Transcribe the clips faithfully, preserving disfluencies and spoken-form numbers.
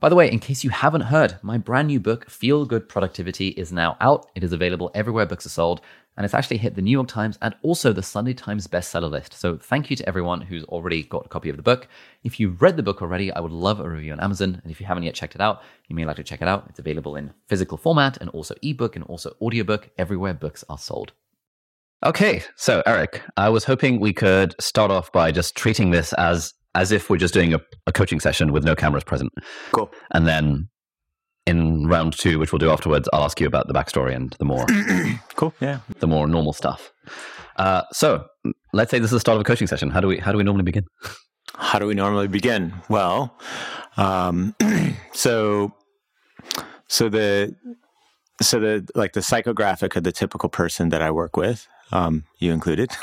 By the way, in case you haven't heard, my brand new book, Feel Good Productivity, is now out. It is available everywhere books are sold, and it's actually hit the New York Times and also the Sunday Times bestseller list. So thank you to everyone who's already got a copy of the book. If you've read the book already, I would love a review on Amazon. And if you haven't yet checked it out, you may like to check it out. It's available in physical format and also ebook and also audiobook everywhere books are sold. Okay, so Eric, I was hoping we could start off by just treating this as as if we're just doing a, a coaching session with no cameras present. Cool. And then in round two, which we'll do afterwards, I'll ask you about the backstory and the more cool, yeah, the more normal stuff. Uh, so let's say this is the start of a coaching session. How do we how do we normally begin? How do we normally begin? Well, um, so so the so the like the psychographic of the typical person that I work with, um, you included,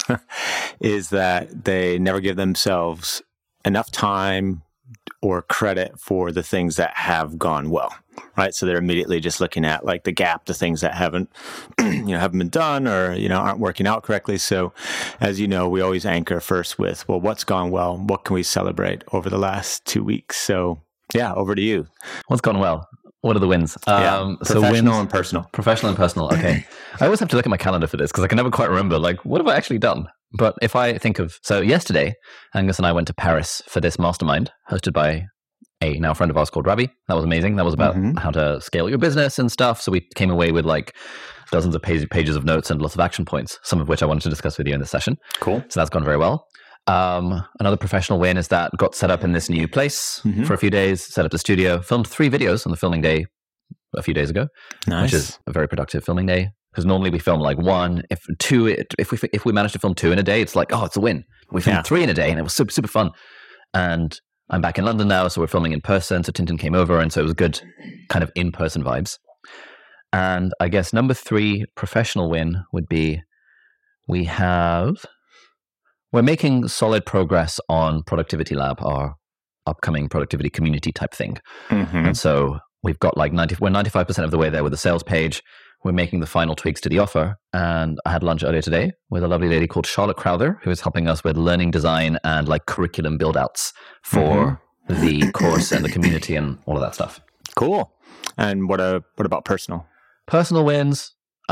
is that they never give themselves enough time or credit for the things that have gone well, right? So they're immediately just looking at like the gap, the things that haven't, you know, haven't been done or, you know, aren't working out correctly. So as you know, we always anchor first with, well, what's gone well? What can we celebrate over the last two weeks? So yeah, over to you. What's gone well? What are the wins? Yeah, um, professional so wins, and personal. Professional and personal. Okay. I always have to look at my calendar for this because I can never quite remember, like, what have I actually done? But if I think of, so yesterday, Angus and I went to Paris for this mastermind hosted by a now friend of ours called Ravi. That was amazing. That was about mm-hmm. how to scale your business and stuff. So we came away with like dozens of page, pages of notes and lots of action points, some of which I wanted to discuss with you in this session. Cool. So that's gone very well. Um, another professional win is that got set up in this new place mm-hmm. for a few days, set up the studio, filmed three videos on the filming day a few days ago, nice. Which is a very productive filming day. Because normally we film like one, if two, if we if we manage to film two in a day, it's like, oh, it's a win. We filmed yeah. three in a day, and it was super super fun. And I'm back in London now, so we're filming in person. So Tintin came over, and so it was good, kind of in person vibes. And I guess number three professional win would be we have we're making solid progress on Productivity Lab, our upcoming productivity community type thing. Mm-hmm. And so we've got like ninety, we're ninety-five percent of the way there with the sales page. We're making the final tweaks to the offer. And I had lunch earlier today with a lovely lady called Charlotte Crowther, who is helping us with learning design and like curriculum build outs for mm-hmm. the course and the community and all of that stuff. Cool. And what a, what about personal? Personal wins.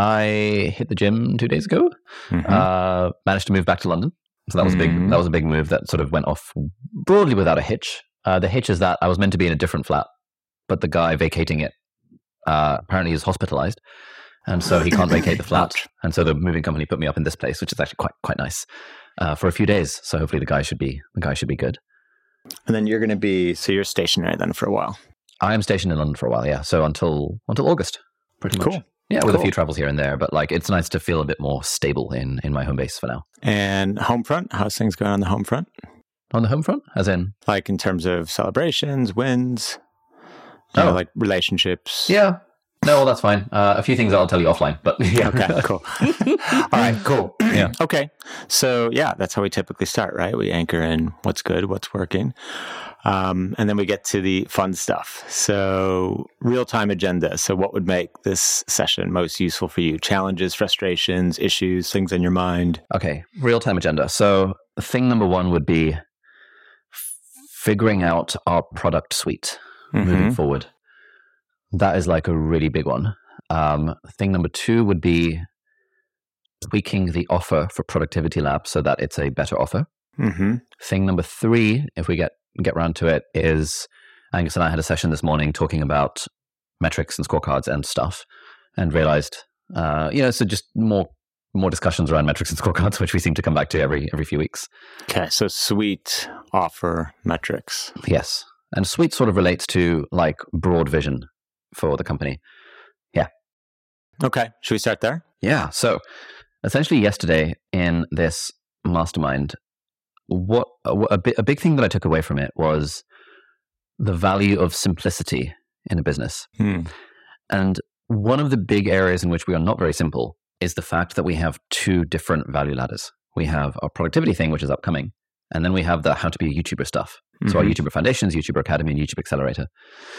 I hit the gym two days ago, mm-hmm. uh, managed to move back to London. So that was mm-hmm. a big, that was a big move that sort of went off broadly without a hitch. Uh, the hitch is that I was meant to be in a different flat, but the guy vacating it uh, apparently is hospitalized. And so he can't vacate the flat. And so the moving company put me up in this place, which is actually quite quite nice, uh, for a few days. So hopefully the guy should be the guy should be good. And then you're going to be, so you're stationary then for a while. I am stationed in London for a while, yeah. So until until August, pretty much. Cool. Yeah, with cool. a few travels here and there. But like, it's nice to feel a bit more stable in, in my home base for now. And home front, how's things going on the home front? On the home front? As in? Like in terms of celebrations, wins, you oh. know, like relationships. Yeah. No, well, that's fine. Uh, a few things I'll tell you offline, but yeah. Okay, cool. All right, cool. Yeah. Okay. So yeah, that's how we typically start, right? We anchor in what's good, what's working. Um, and then we get to the fun stuff. So real-time agenda. So what would make this session most useful for you? Challenges, frustrations, issues, things on your mind? Okay, real-time agenda. So thing number one would be f- figuring out our product suite mm-hmm. moving forward. That is like a really big one. Um, thing number two would be tweaking the offer for Productivity Lab so that it's a better offer. Mm-hmm. Thing number three, if we get get around to it, is Angus and I had a session this morning talking about metrics and scorecards and stuff, and realized, uh, you know, so just more more discussions around metrics and scorecards, which we seem to come back to every every few weeks. Okay, so suite, offer, metrics. Yes, and suite sort of relates to like broad vision for the company. Yeah. Okay. Should we start there? Yeah. So essentially yesterday in this mastermind, what a, a big thing that I took away from it was the value of simplicity in a business. Hmm. And one of the big areas in which we are not very simple is the fact that we have two different value ladders. We have our productivity thing, which is upcoming, and then we have the how to be a YouTuber stuff. Mm-hmm. So our YouTuber Foundations, YouTuber Academy, and YouTube Accelerator.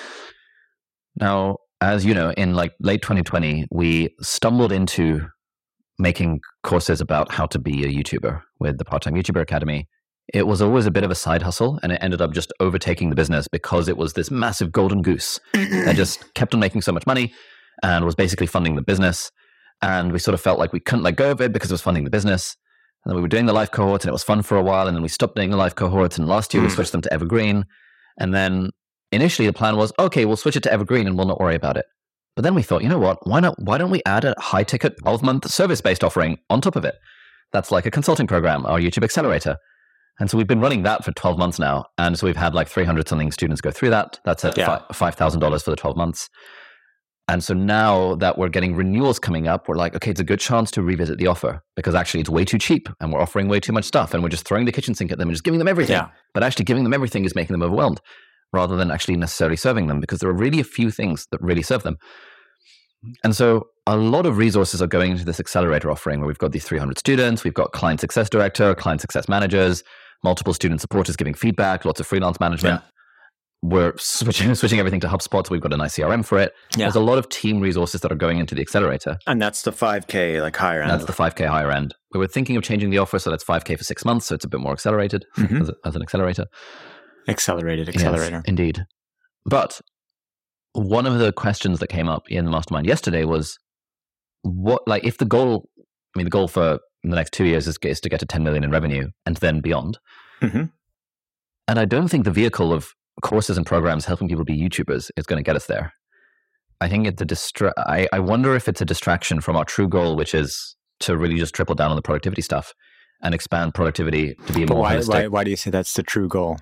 Now, as you know, in like late twenty twenty, we stumbled into making courses about how to be a YouTuber with the Part-Time YouTuber Academy. it was always a bit of a side hustle, and it ended up just overtaking the business because it was this massive golden goose that just kept on making so much money and was basically funding the business. And we sort of felt like we couldn't let go of it because it was funding the business. And then we were doing the live cohorts, and it was fun for a while, and then we stopped doing the live cohorts, and last year mm. we switched them to Evergreen. And then initially the plan was, okay, we'll switch it to Evergreen and we'll not worry about it. But then we thought, you know what, why not? Why don't we add a high-ticket twelve-month service-based offering on top of it? That's like a consulting program, our YouTube Accelerator. And so we've been running that for twelve months now. And so we've had like three hundred something students go through that. That's at yeah. five thousand dollars for the twelve months. And so now that we're getting renewals coming up, we're like, okay, it's a good chance to revisit the offer because actually it's way too cheap and we're offering way too much stuff and we're just throwing the kitchen sink at them and just giving them everything. Yeah. But actually giving them everything is making them overwhelmed rather than actually necessarily serving them, because there are really a few things that really serve them. And so a lot of resources are going into this accelerator offering where we've got these three hundred students, we've got client success director, client success managers, multiple student supporters giving feedback, lots of freelance management. Yeah. We're switching switching everything to HubSpot, so we've got a nice C R M for it. Yeah. There's a lot of team resources that are going into the accelerator. And that's the five K, like higher end. That's the five K higher end. We were thinking of changing the offer, so that's five K for six months, so it's a bit more accelerated mm-hmm. as, a, as an accelerator. Accelerated accelerator. Yes, indeed. But one of the questions that came up in the mastermind yesterday was, what, like, if the goal, I mean, the goal for the next two years is, is to get to ten million in revenue and then beyond. Mm-hmm. And I don't think the vehicle of courses and programs helping people be YouTubers is going to get us there. I think it's a distra- I, I wonder if it's a distraction from our true goal, which is to really just triple down on the productivity stuff and expand productivity to be a more why, why, why do you say that's the true goal?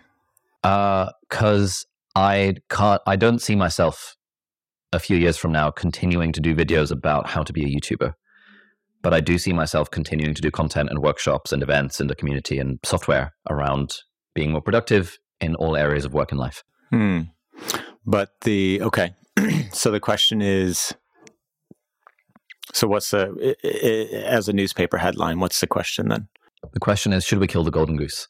Because uh, I can't, I don't see myself a few years from now continuing to do videos about how to be a YouTuber. But I do see myself continuing to do content and workshops and events in the community and software around being more productive in all areas of work and life. Hmm. But the, okay. So the question is, so what's the, it, it, as a newspaper headline, what's the question then? The question is, should we kill the golden goose?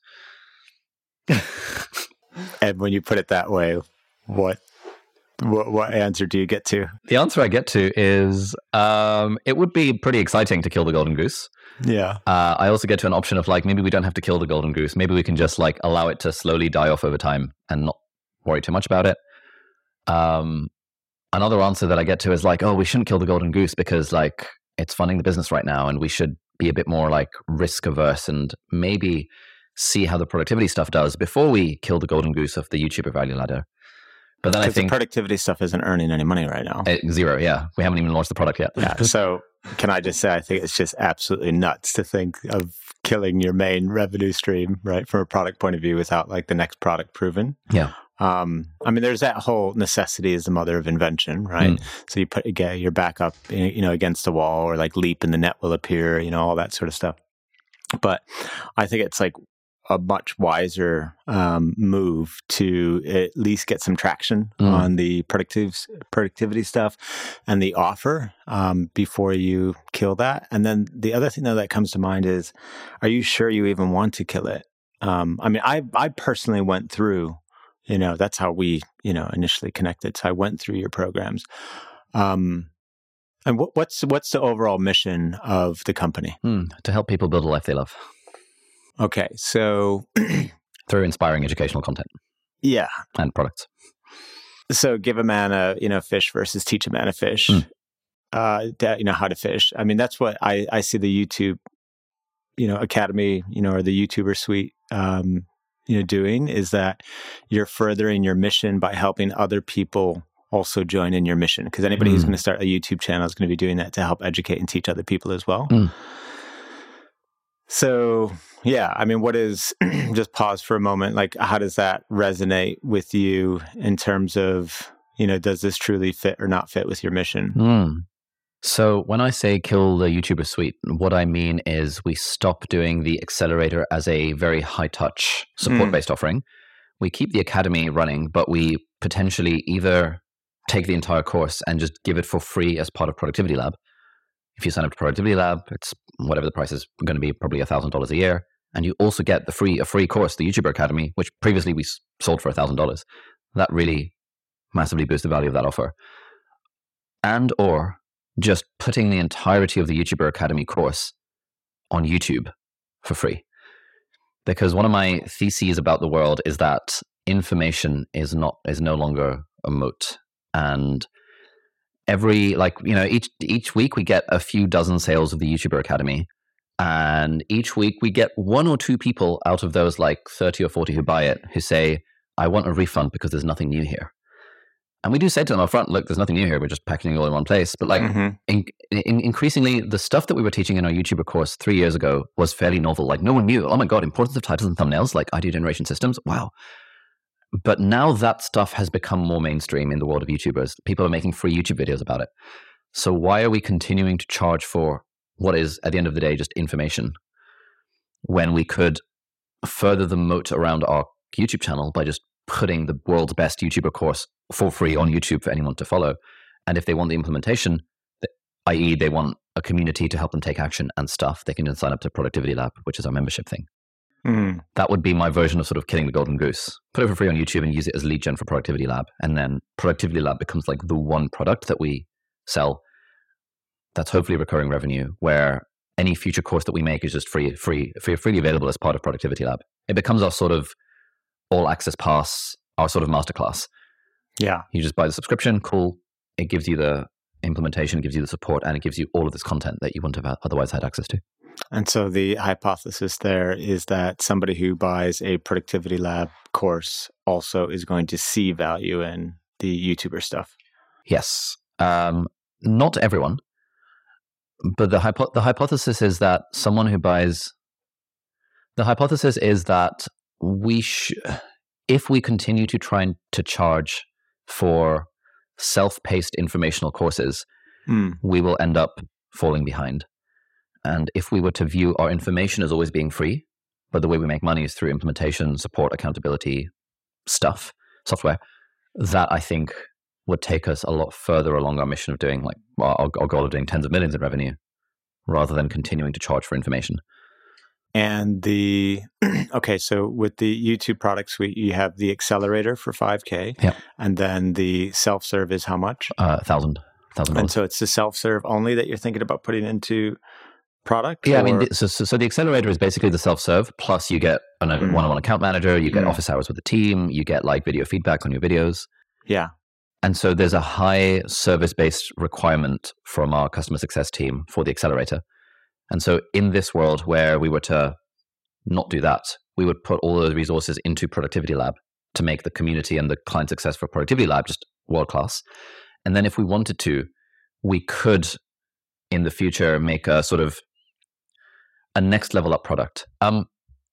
And when you put it that way, what, what, what answer do you get to? The answer I get to is, um, it would be pretty exciting to kill the golden goose. Yeah. Uh, I also get to an option of like, maybe we don't have to kill the golden goose. Maybe we can just like allow it to slowly die off over time and not worry too much about it. Um, another answer that I get to is like, oh, we shouldn't kill the golden goose because like it's funding the business right now and we should be a bit more like risk averse and maybe see how the productivity stuff does before we kill the golden goose of the YouTuber value ladder. But then I think the productivity stuff isn't earning any money right now. Uh, zero, yeah. We haven't even launched the product yet. Yeah. So can I just say, I think it's just absolutely nuts to think of killing your main revenue stream, right, from a product point of view without like the next product proven. Yeah. Um, I mean, there's that whole necessity is the mother of invention, right? Mm. So you put get your back up, you know, against the wall or like leap and the net will appear, you know, all that sort of stuff. But I think it's like a much wiser um, move to at least get some traction mm. on the productive productivity stuff and the offer um, before you kill that. And then the other thing though that comes to mind is, are you sure you even want to kill it? Um, I mean, I I personally went through, you know, that's how we, you know, initially connected. So I went through your programs. Um, and what, what's what's the overall mission of the company? Mm, to help people build a life they love. Okay, so through inspiring educational content, yeah, and products. So, give a man a you know fish versus teach a man a fish. Mm. Uh, that, you know how to fish. I mean, that's what I, I see the YouTube, you know, Academy, you know, or the YouTuber suite, um, you know, doing is that you're furthering your mission by helping other people also join in your mission. Because anybody mm. who's going to start a YouTube channel is going to be doing that to help educate and teach other people as well. Mm. So, yeah, I mean, what is, just pause for a moment, like, how does that resonate with you in terms of, you know, does this truly fit or not fit with your mission? Mm. So when I say kill the YouTuber suite, what I mean is we stop doing the accelerator as a very high-touch support-based mm. offering. We keep the academy running, but we potentially either take the entire course and just give it for free as part of Productivity Lab. If you sign up to Productivity Lab, it's whatever the price is going to be, probably one thousand dollars a year. And you also get the free a free course, the YouTuber Academy, which previously we sold for one thousand dollars. That really massively boosts the value of that offer. And or just putting the entirety of the YouTuber Academy course on YouTube for free. Because one of my theses about the world is that information is not is no longer a moat. And every, like, you know, each each week we get a few dozen sales of the YouTuber Academy. And each week we get one or two people out of those like thirty or forty who buy it who say, I want a refund because there's nothing new here. And we do say to them up front, look, there's nothing new here. We're just packaging it all in one place. But like mm-hmm. in, in, increasingly, the stuff that we were teaching in our YouTuber course three years ago was fairly novel. Like no one knew, oh my God, importance of titles and thumbnails, like idea generation systems. Wow. But now that stuff has become more mainstream in the world of YouTubers. People are making free YouTube videos about it. So why are we continuing to charge for what is, at the end of the day, just information, when we could further the moat around our YouTube channel by just putting the world's best YouTuber course for free on YouTube for anyone to follow? And if they want the implementation, that is they want a community to help them take action and stuff, they can then sign up to Productivity Lab, which is our membership thing. Mm. That would be my version of sort of killing the golden goose. Put it for free on YouTube and use it as lead gen for Productivity Lab. And then Productivity Lab becomes like the one product that we sell that's hopefully recurring revenue, where any future course that we make is just free, free, free, freely available as part of Productivity Lab. It becomes our sort of all access pass, our sort of masterclass. Yeah. You just buy the subscription, cool. It gives you the implementation, it gives you the support, and it gives you all of this content that you wouldn't have otherwise had access to. And so the hypothesis there is that somebody who buys a Productivity Lab course also is going to see value in the YouTuber stuff. Yes. Um, not everyone. But the hypo- the hypothesis is that someone who buys, the hypothesis is that we sh- if we continue to try and to charge for self-paced informational courses, mm. we will end up falling behind. And if we were to view our information as always being free, but the way we make money is through implementation, support, accountability, stuff, software, that I think would take us a lot further along our mission of doing like our, our goal of doing tens of millions in revenue, rather than continuing to charge for information. And the, okay, so with the YouTube product suite, you have the accelerator for five K, yeah. and then the self-serve is how much? Uh, thousand, thousand. And so it's the self-serve only that you're thinking about putting into product? Yeah, or? I mean, the, so, so so the accelerator is basically the self-serve, plus you get a mm. one-on-one account manager, you get mm. office hours with the team, you get like video feedback on your videos. Yeah. And so there's a high service-based requirement from our customer success team for the accelerator. And so in this world where we were to not do that, we would put all those resources into Productivity Lab to make the community and the client success for Productivity Lab just world-class. And then if we wanted to, we could, in the future, make a sort of a next level up product. Um,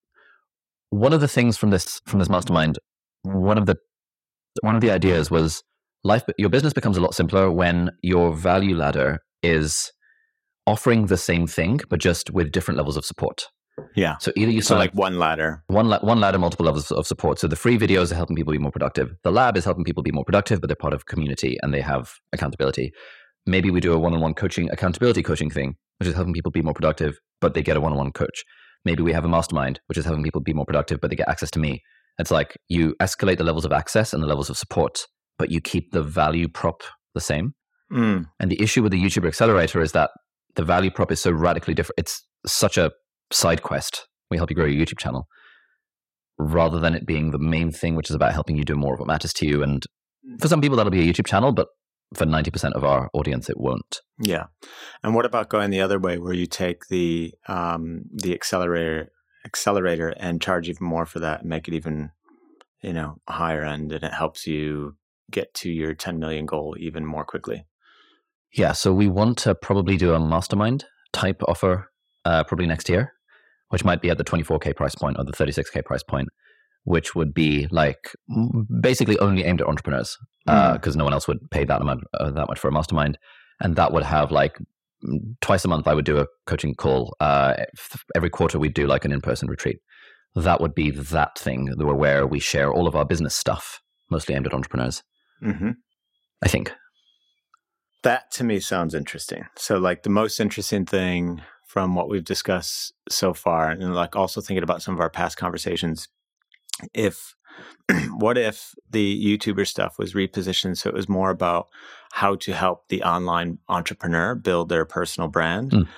one of the things from this from this mastermind, one of the one of the ideas was life. Your business becomes a lot simpler when your value ladder is offering the same thing, but just with different levels of support. Yeah. So either you so like one ladder, one la- one ladder, multiple levels of support. So the free videos are helping people be more productive. The lab is helping people be more productive, but they're part of a community and they have accountability. Maybe we do a one-on-one coaching, accountability coaching thing, which is helping people be more productive, but they get a one-on-one coach. Maybe we have a mastermind, which is helping people be more productive, but they get access to me. It's like you escalate the levels of access and the levels of support, but you keep the value prop the same. Mm. And the issue with the YouTuber Accelerator is that the value prop is so radically different. It's such a side quest. We help you grow your YouTube channel rather than it being the main thing, which is about helping you do more of what matters to you. And for some people, that'll be a YouTube channel, but for ninety percent of our audience, it won't. Yeah. And what about going the other way where you take the um, the accelerator accelerator and charge even more for that and make it even, you know, higher end, and it helps you get to your ten million goal even more quickly? Yeah. So we want to probably do a mastermind type offer uh, probably next year, which might be at the twenty-four K price point or the thirty-six K price point, which would be like basically only aimed at entrepreneurs because mm. uh, no one else would pay that amount, uh, that much for a mastermind. And that would have like twice a month, I would do a coaching call. Uh, every quarter, we'd do like an in-person retreat. That would be that thing where we share all of our business stuff, mostly aimed at entrepreneurs. Mm-hmm. I think. That to me sounds interesting. So like the most interesting thing from what we've discussed so far, and like also thinking about some of our past conversations, if what if the YouTuber stuff was repositioned so it was more about how to help the online entrepreneur build their personal brand, mm.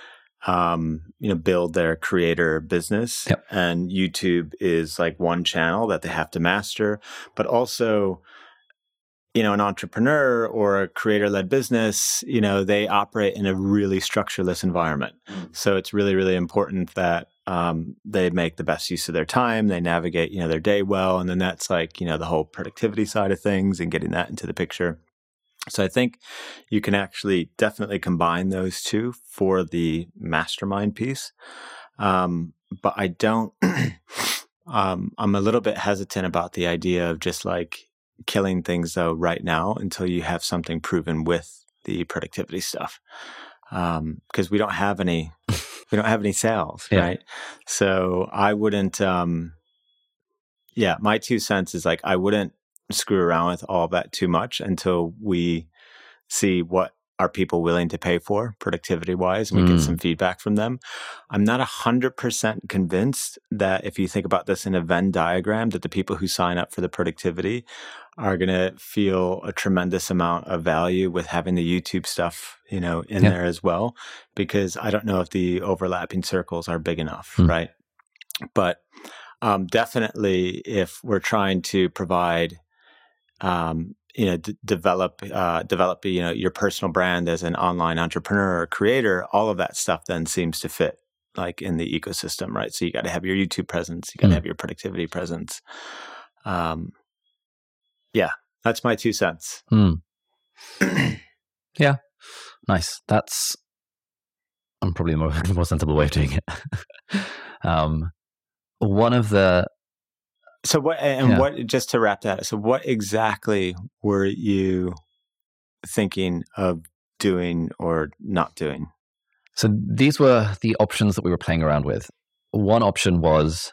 um, you know, build their creator business. Yep. And YouTube is like one channel that they have to master, but also, you know, an entrepreneur or a creator-led business, you know, they operate in a really structureless environment. Mm. So it's really, really important that um, they make the best use of their time, they navigate, you know, their day well. And then that's like, you know, the whole productivity side of things and getting that into the picture. So I think you can actually definitely combine those two for the mastermind piece. Um, but I don't, um, I'm a little bit hesitant about the idea of just like killing things though right now until you have something proven with the productivity stuff. Um, cause we don't have any, we don't have any sales, yeah. right? So I wouldn't, um, yeah, my two cents is like, I wouldn't screw around with all of that too much until we see what are people willing to pay for productivity wise and we mm. get some feedback from them. I'm not a hundred percent convinced that if you think about this in a Venn diagram, that the people who sign up for the productivity are going to feel a tremendous amount of value with having the YouTube stuff, you know, in yeah. there as well, because I don't know if the overlapping circles are big enough. Mm. Right. But um, definitely if we're trying to provide Um, you know, d- develop, uh, develop, you know, your personal brand as an online entrepreneur or creator, all of that stuff then seems to fit like in the ecosystem, right? So you got to have your YouTube presence, you got to mm. have your productivity presence. Um, yeah, that's my two cents. Mm. Yeah, nice. That's um, probably the more, the more sensible way of doing it. um, one of the So what, and yeah. what, just to wrap that, so what exactly were you thinking of doing or not doing? So these were the options that we were playing around with. One option was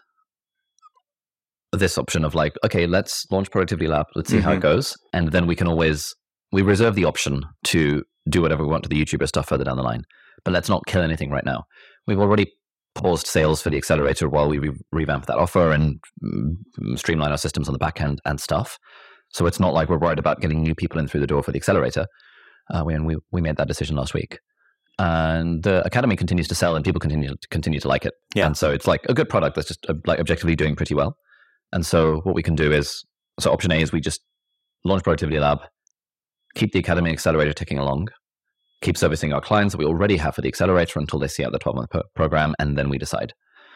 this option of like, okay, let's launch Productivity Lab. Let's see mm-hmm. how it goes. And then we can always, we reserve the option to do whatever we want to the YouTuber stuff further down the line. But let's not kill anything right now. We've already paused sales for the accelerator while we re- revamp that offer and mm, streamline our systems on the back end and stuff. So it's not like we're worried about getting new people in through the door for the accelerator. Uh, we, we we made that decision last week. And the academy continues to sell and people continue to continue to like it. Yeah. And so it's like a good product that's just uh, like objectively doing pretty well. And so what we can do is, so option A is we just launch Productivity Lab, keep the academy accelerator ticking along, keep servicing our clients that we already have for the accelerator until they see out the twelve-month po- program, and then we decide.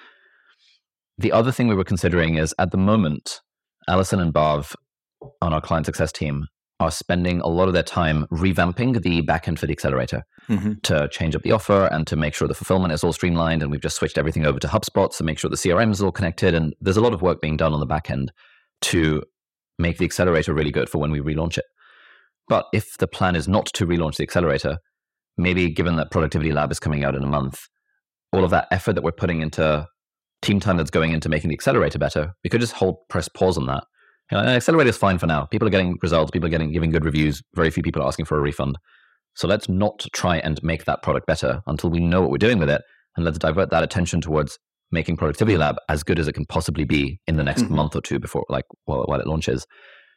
The other thing we were considering is, at the moment, Alison and Bav on our client success team are spending a lot of their time revamping the backend for the accelerator mm-hmm. to change up the offer and to make sure the fulfillment is all streamlined. And we've just switched everything over to HubSpot to make sure the C R M is all connected. And there's a lot of work being done on the backend to make the accelerator really good for when we relaunch it. But if the plan is not to relaunch the accelerator, maybe given that Productivity Lab is coming out in a month, all of that effort that we're putting into team time that's going into making the accelerator better, we could just hold press pause on that. You know, the accelerator is fine for now. People are getting results. People are getting giving good reviews. Very few people are asking for a refund. So let's not try and make that product better until we know what we're doing with it, and let's divert that attention towards making Productivity Lab as good as it can possibly be in the next mm-hmm. month or two before, like while, while it launches.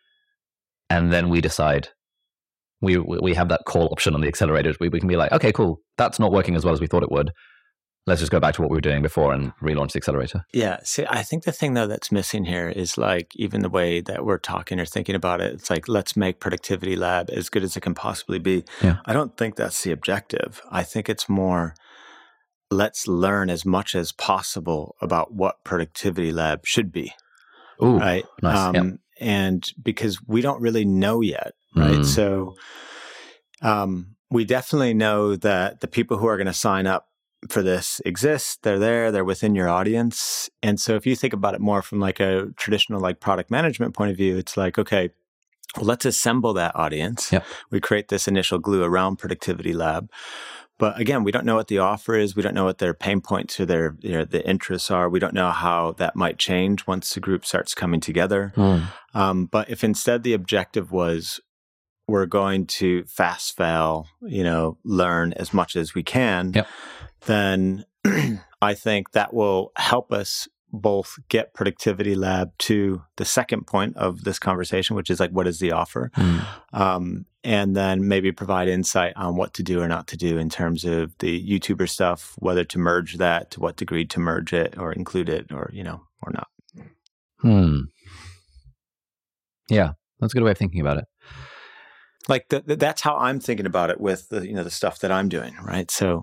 And then we decide. We we have that call option on the accelerators. We we can be like, okay, cool, that's not working as well as we thought it would. Let's just go back to what we were doing before and relaunch the accelerator. Yeah. See, I think the thing though that's missing here is like even the way that we're talking or thinking about it. It's like, let's make Productivity Lab as good as it can possibly be. Yeah. I don't think that's the objective. I think it's more, let's learn as much as possible about what Productivity Lab should be. Ooh, right. Nice. Um, yeah. And because we don't really know yet. Right. Mm. So um, we definitely know that the people who are going to sign up for this exist. They're there. They're within your audience. And so if you think about it more from like a traditional like product management point of view, it's like, okay, well, let's assemble that audience. Yep. We create this initial glue around Productivity Lab. But again, we don't know what the offer is. We don't know what their pain points or their, you know, the interests are. We don't know how that might change once the group starts coming together. Mm. Um, but if instead the objective was, we're going to fast fail, you know, learn as much as we can, yep. then I think that will help us both get Productivity Lab to the second point of this conversation, which is like, what is the offer? Mm. Um, and then maybe provide insight on what to do or not to do in terms of the YouTuber stuff, whether to merge that, to what degree to merge it or include it or, you know, or not. Hmm. Yeah, that's a good way of thinking about it. Like the, the, that's how I'm thinking about it with the, you know, the stuff that I'm doing, right? So,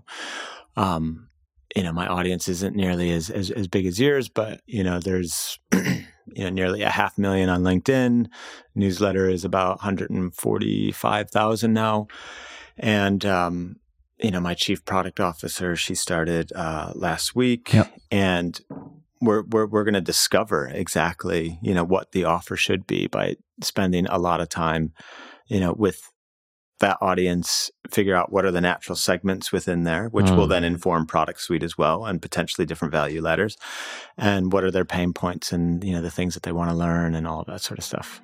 um, you know, my audience isn't nearly as, as, as big as yours, but, you know, there's, you know, nearly a half million on LinkedIn. Newsletter is about one hundred forty-five thousand now. And, um, you know, my chief product officer, she started uh, last week. Yep. And we're, we're, we're going to discover exactly, you know, what the offer should be by spending a lot of time, you know, with that audience, figure out what are the natural segments within there, which mm. will then inform product suite as well and potentially different value ladders. And what are their pain points and, you know, the things that they want to learn and all of that sort of stuff.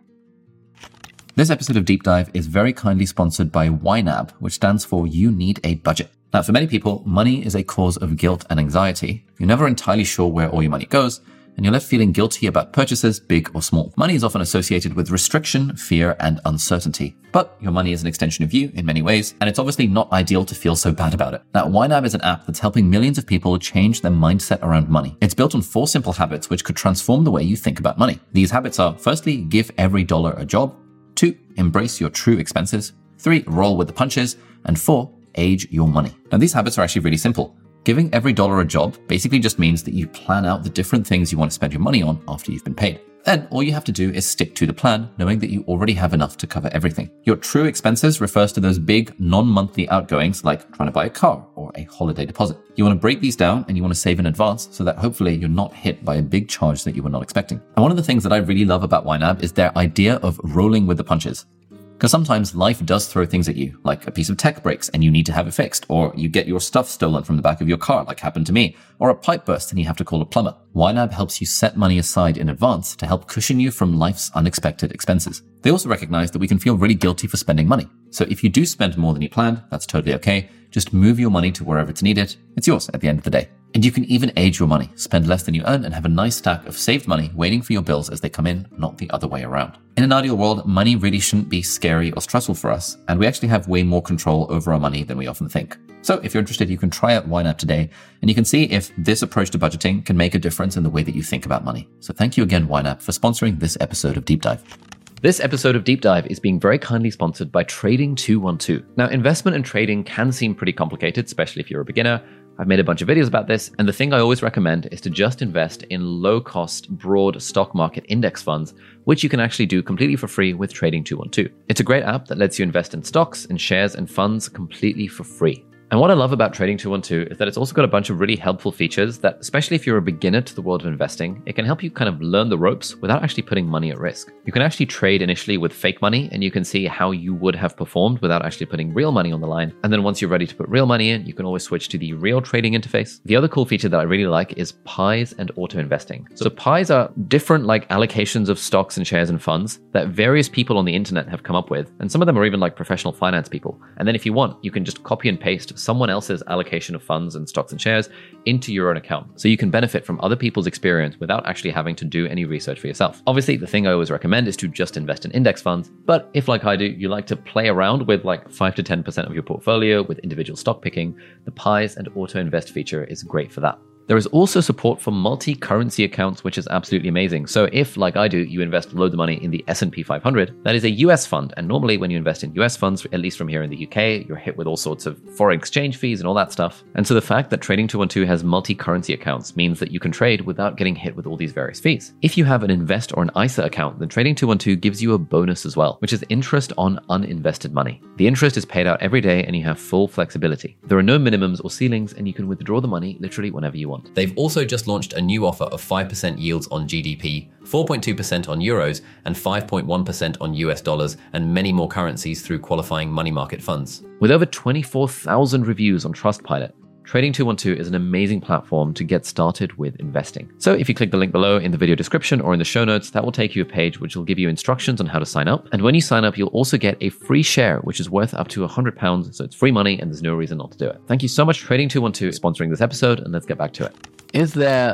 This episode of Deep Dive is very kindly sponsored by Y NAB, which stands for You Need a Budget. Now, for many people, money is a cause of guilt and anxiety. You're never entirely sure where all your money goes, and you're left feeling guilty about purchases, big or small. Money is often associated with restriction, fear, and uncertainty. But your money is an extension of you in many ways, and it's obviously not ideal to feel so bad about it. Now, Y NAB is an app that's helping millions of people change their mindset around money. It's built on four simple habits which could transform the way you think about money. These habits are, firstly, give every dollar a job. Two, embrace your true expenses. Three, roll with the punches. And four, age your money. Now, these habits are actually really simple. Giving every dollar a job basically just means that you plan out the different things you want to spend your money on after you've been paid. Then all you have to do is stick to the plan, knowing that you already have enough to cover everything. Your true expenses refers to those big non-monthly outgoings like trying to buy a car or a holiday deposit. You want to break these down and you want to save in advance so that hopefully you're not hit by a big charge that you were not expecting. And one of the things that I really love about Y NAB is their idea of rolling with the punches. Because sometimes life does throw things at you, like a piece of tech breaks and you need to have it fixed, or you get your stuff stolen from the back of your car, like happened to me, or a pipe burst and you have to call a plumber. Y NAB helps you set money aside in advance to help cushion you from life's unexpected expenses. They also recognize that we can feel really guilty for spending money. So if you do spend more than you planned, that's totally okay. Just move your money to wherever it's needed. It's yours at the end of the day. And you can even age your money, spend less than you earn, and have a nice stack of saved money waiting for your bills as they come in, not the other way around. In an ideal world, money really shouldn't be scary or stressful for us, and we actually have way more control over our money than we often think. So if you're interested, you can try out Y NAB today, and you can see if this approach to budgeting can make a difference in the way that you think about money. So thank you again, Y NAB, for sponsoring this episode of Deep Dive. This episode of Deep Dive is being very kindly sponsored by Trading two twelve. Now, investment and trading can seem pretty complicated, especially if you're a beginner. I've made a bunch of videos about this, and the thing I always recommend is to just invest in low-cost, broad stock market index funds, which you can actually do completely for free with Trading two twelve. It's a great app that lets you invest in stocks and shares and funds completely for free. And what I love about Trading two twelve is that it's also got a bunch of really helpful features that, especially if you're a beginner to the world of investing, it can help you kind of learn the ropes without actually putting money at risk. You can actually trade initially with fake money, and you can see how you would have performed without actually putting real money on the line. And then once you're ready to put real money in, you can always switch to the real trading interface. The other cool feature that I really like is pies and auto investing. So pies are different like allocations of stocks and shares and funds that various people on the internet have come up with. And some of them are even like professional finance people. And then if you want, you can just copy and paste someone else's allocation of funds and stocks and shares into your own account. So you can benefit from other people's experience without actually having to do any research for yourself. Obviously, the thing I always recommend is to just invest in index funds. But if, like I do, you like to play around with like five to ten percent of your portfolio with individual stock picking, the pies and auto invest feature is great for that. There is also support for multi-currency accounts, which is absolutely amazing. So if, like I do, you invest loads of money in the S and P five hundred, that is a U S fund. And normally when you invest in U S funds, at least from here in the U K, you're hit with all sorts of foreign exchange fees and all that stuff. And so the fact that Trading two twelve has multi-currency accounts means that you can trade without getting hit with all these various fees. If you have an Invest or an I S A account, then Trading two twelve gives you a bonus as well, which is interest on uninvested money. The interest is paid out every day and you have full flexibility. There are no minimums or ceilings, and you can withdraw the money literally whenever you want. They've also just launched a new offer of five percent yields on G D P, four point two percent on euros, and five point one percent on U S dollars, and many more currencies through qualifying money market funds. With over twenty-four thousand reviews on Trustpilot, Trading two twelve is an amazing platform to get started with investing. So if you click the link below in the video description or in the show notes, that will take you a page which will give you instructions on how to sign up. And when you sign up, you'll also get a free share, which is worth up to one hundred pounds. So it's free money and there's no reason not to do it. Thank you so much, Trading two twelve, sponsoring this episode, and let's get back to it. Is there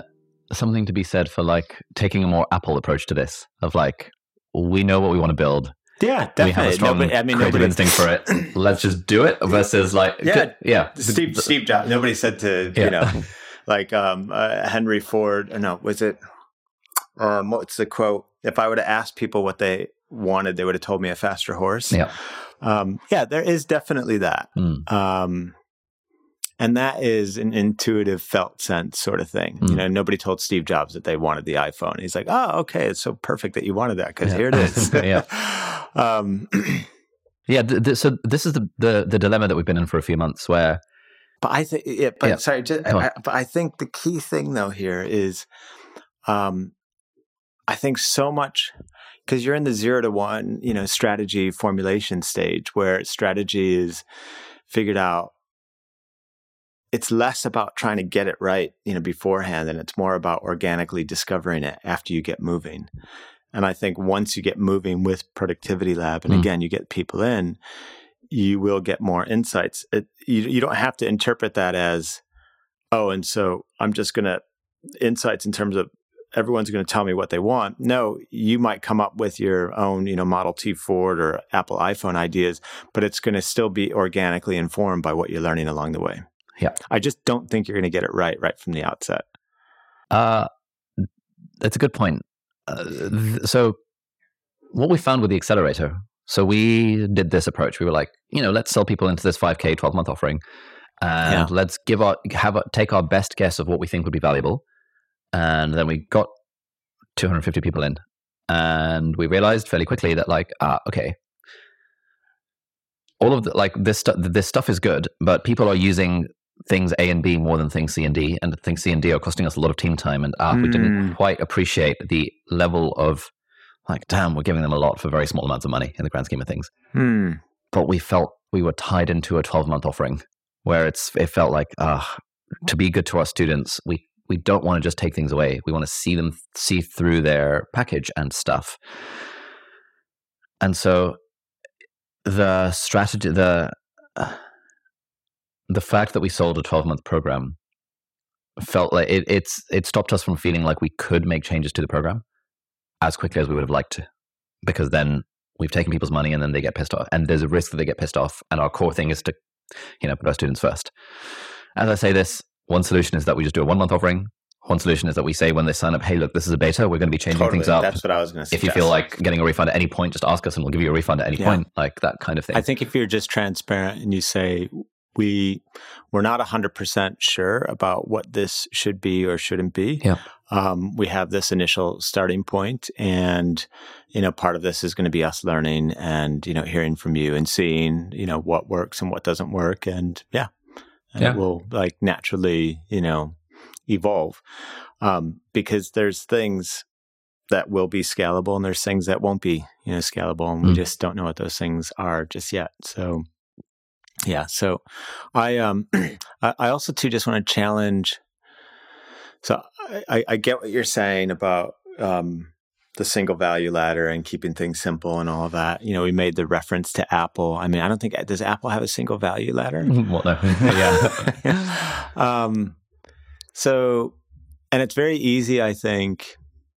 something to be said for like taking a more Apple approach to this of like, we know what we want to build. Yeah, definitely. We have a strong nobody, I mean, creative nobody, instinct for it. Let's just do it versus like, yeah, yeah. Steve, the, Steve Jobs. Nobody said to, yeah. you know, like um, uh, Henry Ford, or no, was it, um, what's the quote? If I would have asked people what they wanted, they would have told me a faster horse. Yeah. Um, yeah, there is definitely that. Mm. Um, and that is an intuitive felt sense sort of thing. Mm. You know, nobody told Steve Jobs that they wanted the iPhone. He's like, oh, okay, it's so perfect that you wanted that because yeah. here it is. yeah. um, yeah. Th- th- so this is the, the the dilemma that we've been in for a few months where. But I think, yeah, but yeah. sorry, just, I, but I think the key thing though here is, um, I think so much, because you're in the zero to one, you know, strategy formulation stage where strategy is figured out. It's less about trying to get it right, you know, beforehand, and it's more about organically discovering it after you get moving. And I think once you get moving with Productivity Lab, and mm. again, you get people in, you will get more insights. It, you, you don't have to interpret that as, oh, and so I'm just going to, insights in terms of everyone's going to tell me what they want. No, you might come up with your own, you know, Model T Ford or Apple iPhone ideas, but it's going to still be organically informed by what you're learning along the way. Yeah. I just don't think you're going to get it right right from the outset. Uh, that's a good point. Uh, th- so what we found with the accelerator, so we did this approach. We were like, you know, let's sell people into this five K twelve-month offering, and yeah. let's give our have a, take our best guess of what we think would be valuable. And then we got two hundred fifty people in, and we realized fairly quickly that like, ah, okay, all of the, like this stuff, this stuff is good, but people are using things A and B more than things C and D, and things C and D are costing us a lot of team time, and ah, mm. we didn't quite appreciate the level of like, damn, we're giving them a lot for very small amounts of money in the grand scheme of things. Mm. But we felt we were tied into a twelve-month offering where it's it felt like, ah, to be good to our students, we we don't want to just take things away. We want to see them see through their package and stuff. And so the strategy, the uh, the fact that we sold a twelve-month program felt like it, it's it stopped us from feeling like we could make changes to the program as quickly as we would have liked to, because then we've taken people's money and then they get pissed off, and there's a risk that they get pissed off. And our core thing is to, you know, put our students first. As I say this, one solution is that we just do a one-month offering. One solution is that we say when they sign up, hey, look, this is a beta. We're going to be changing totally. things up. That's what I was going to say. If you feel like getting a refund at any point, just ask us and we'll give you a refund at any yeah. point, like that kind of thing. I think if you're just transparent and you say, we, we're not one hundred percent sure about what this should be or shouldn't be. Yeah. Um, we have this initial starting point, and, you know, part of this is going to be us learning and, you know, hearing from you and seeing, you know, what works and what doesn't work. And yeah, and yeah. it will like naturally, you know, evolve, um, because there's things that will be scalable and there's things that won't be, you know, scalable, and mm. we just don't know what those things are just yet. So yeah, so I um I also too just want to challenge. So I, I get what you're saying about um, the single value ladder and keeping things simple and all of that. You know, we made the reference to Apple. I mean, I don't think, does Apple have a single value ladder? Well, no. yeah. um, so, and it's very easy, I think.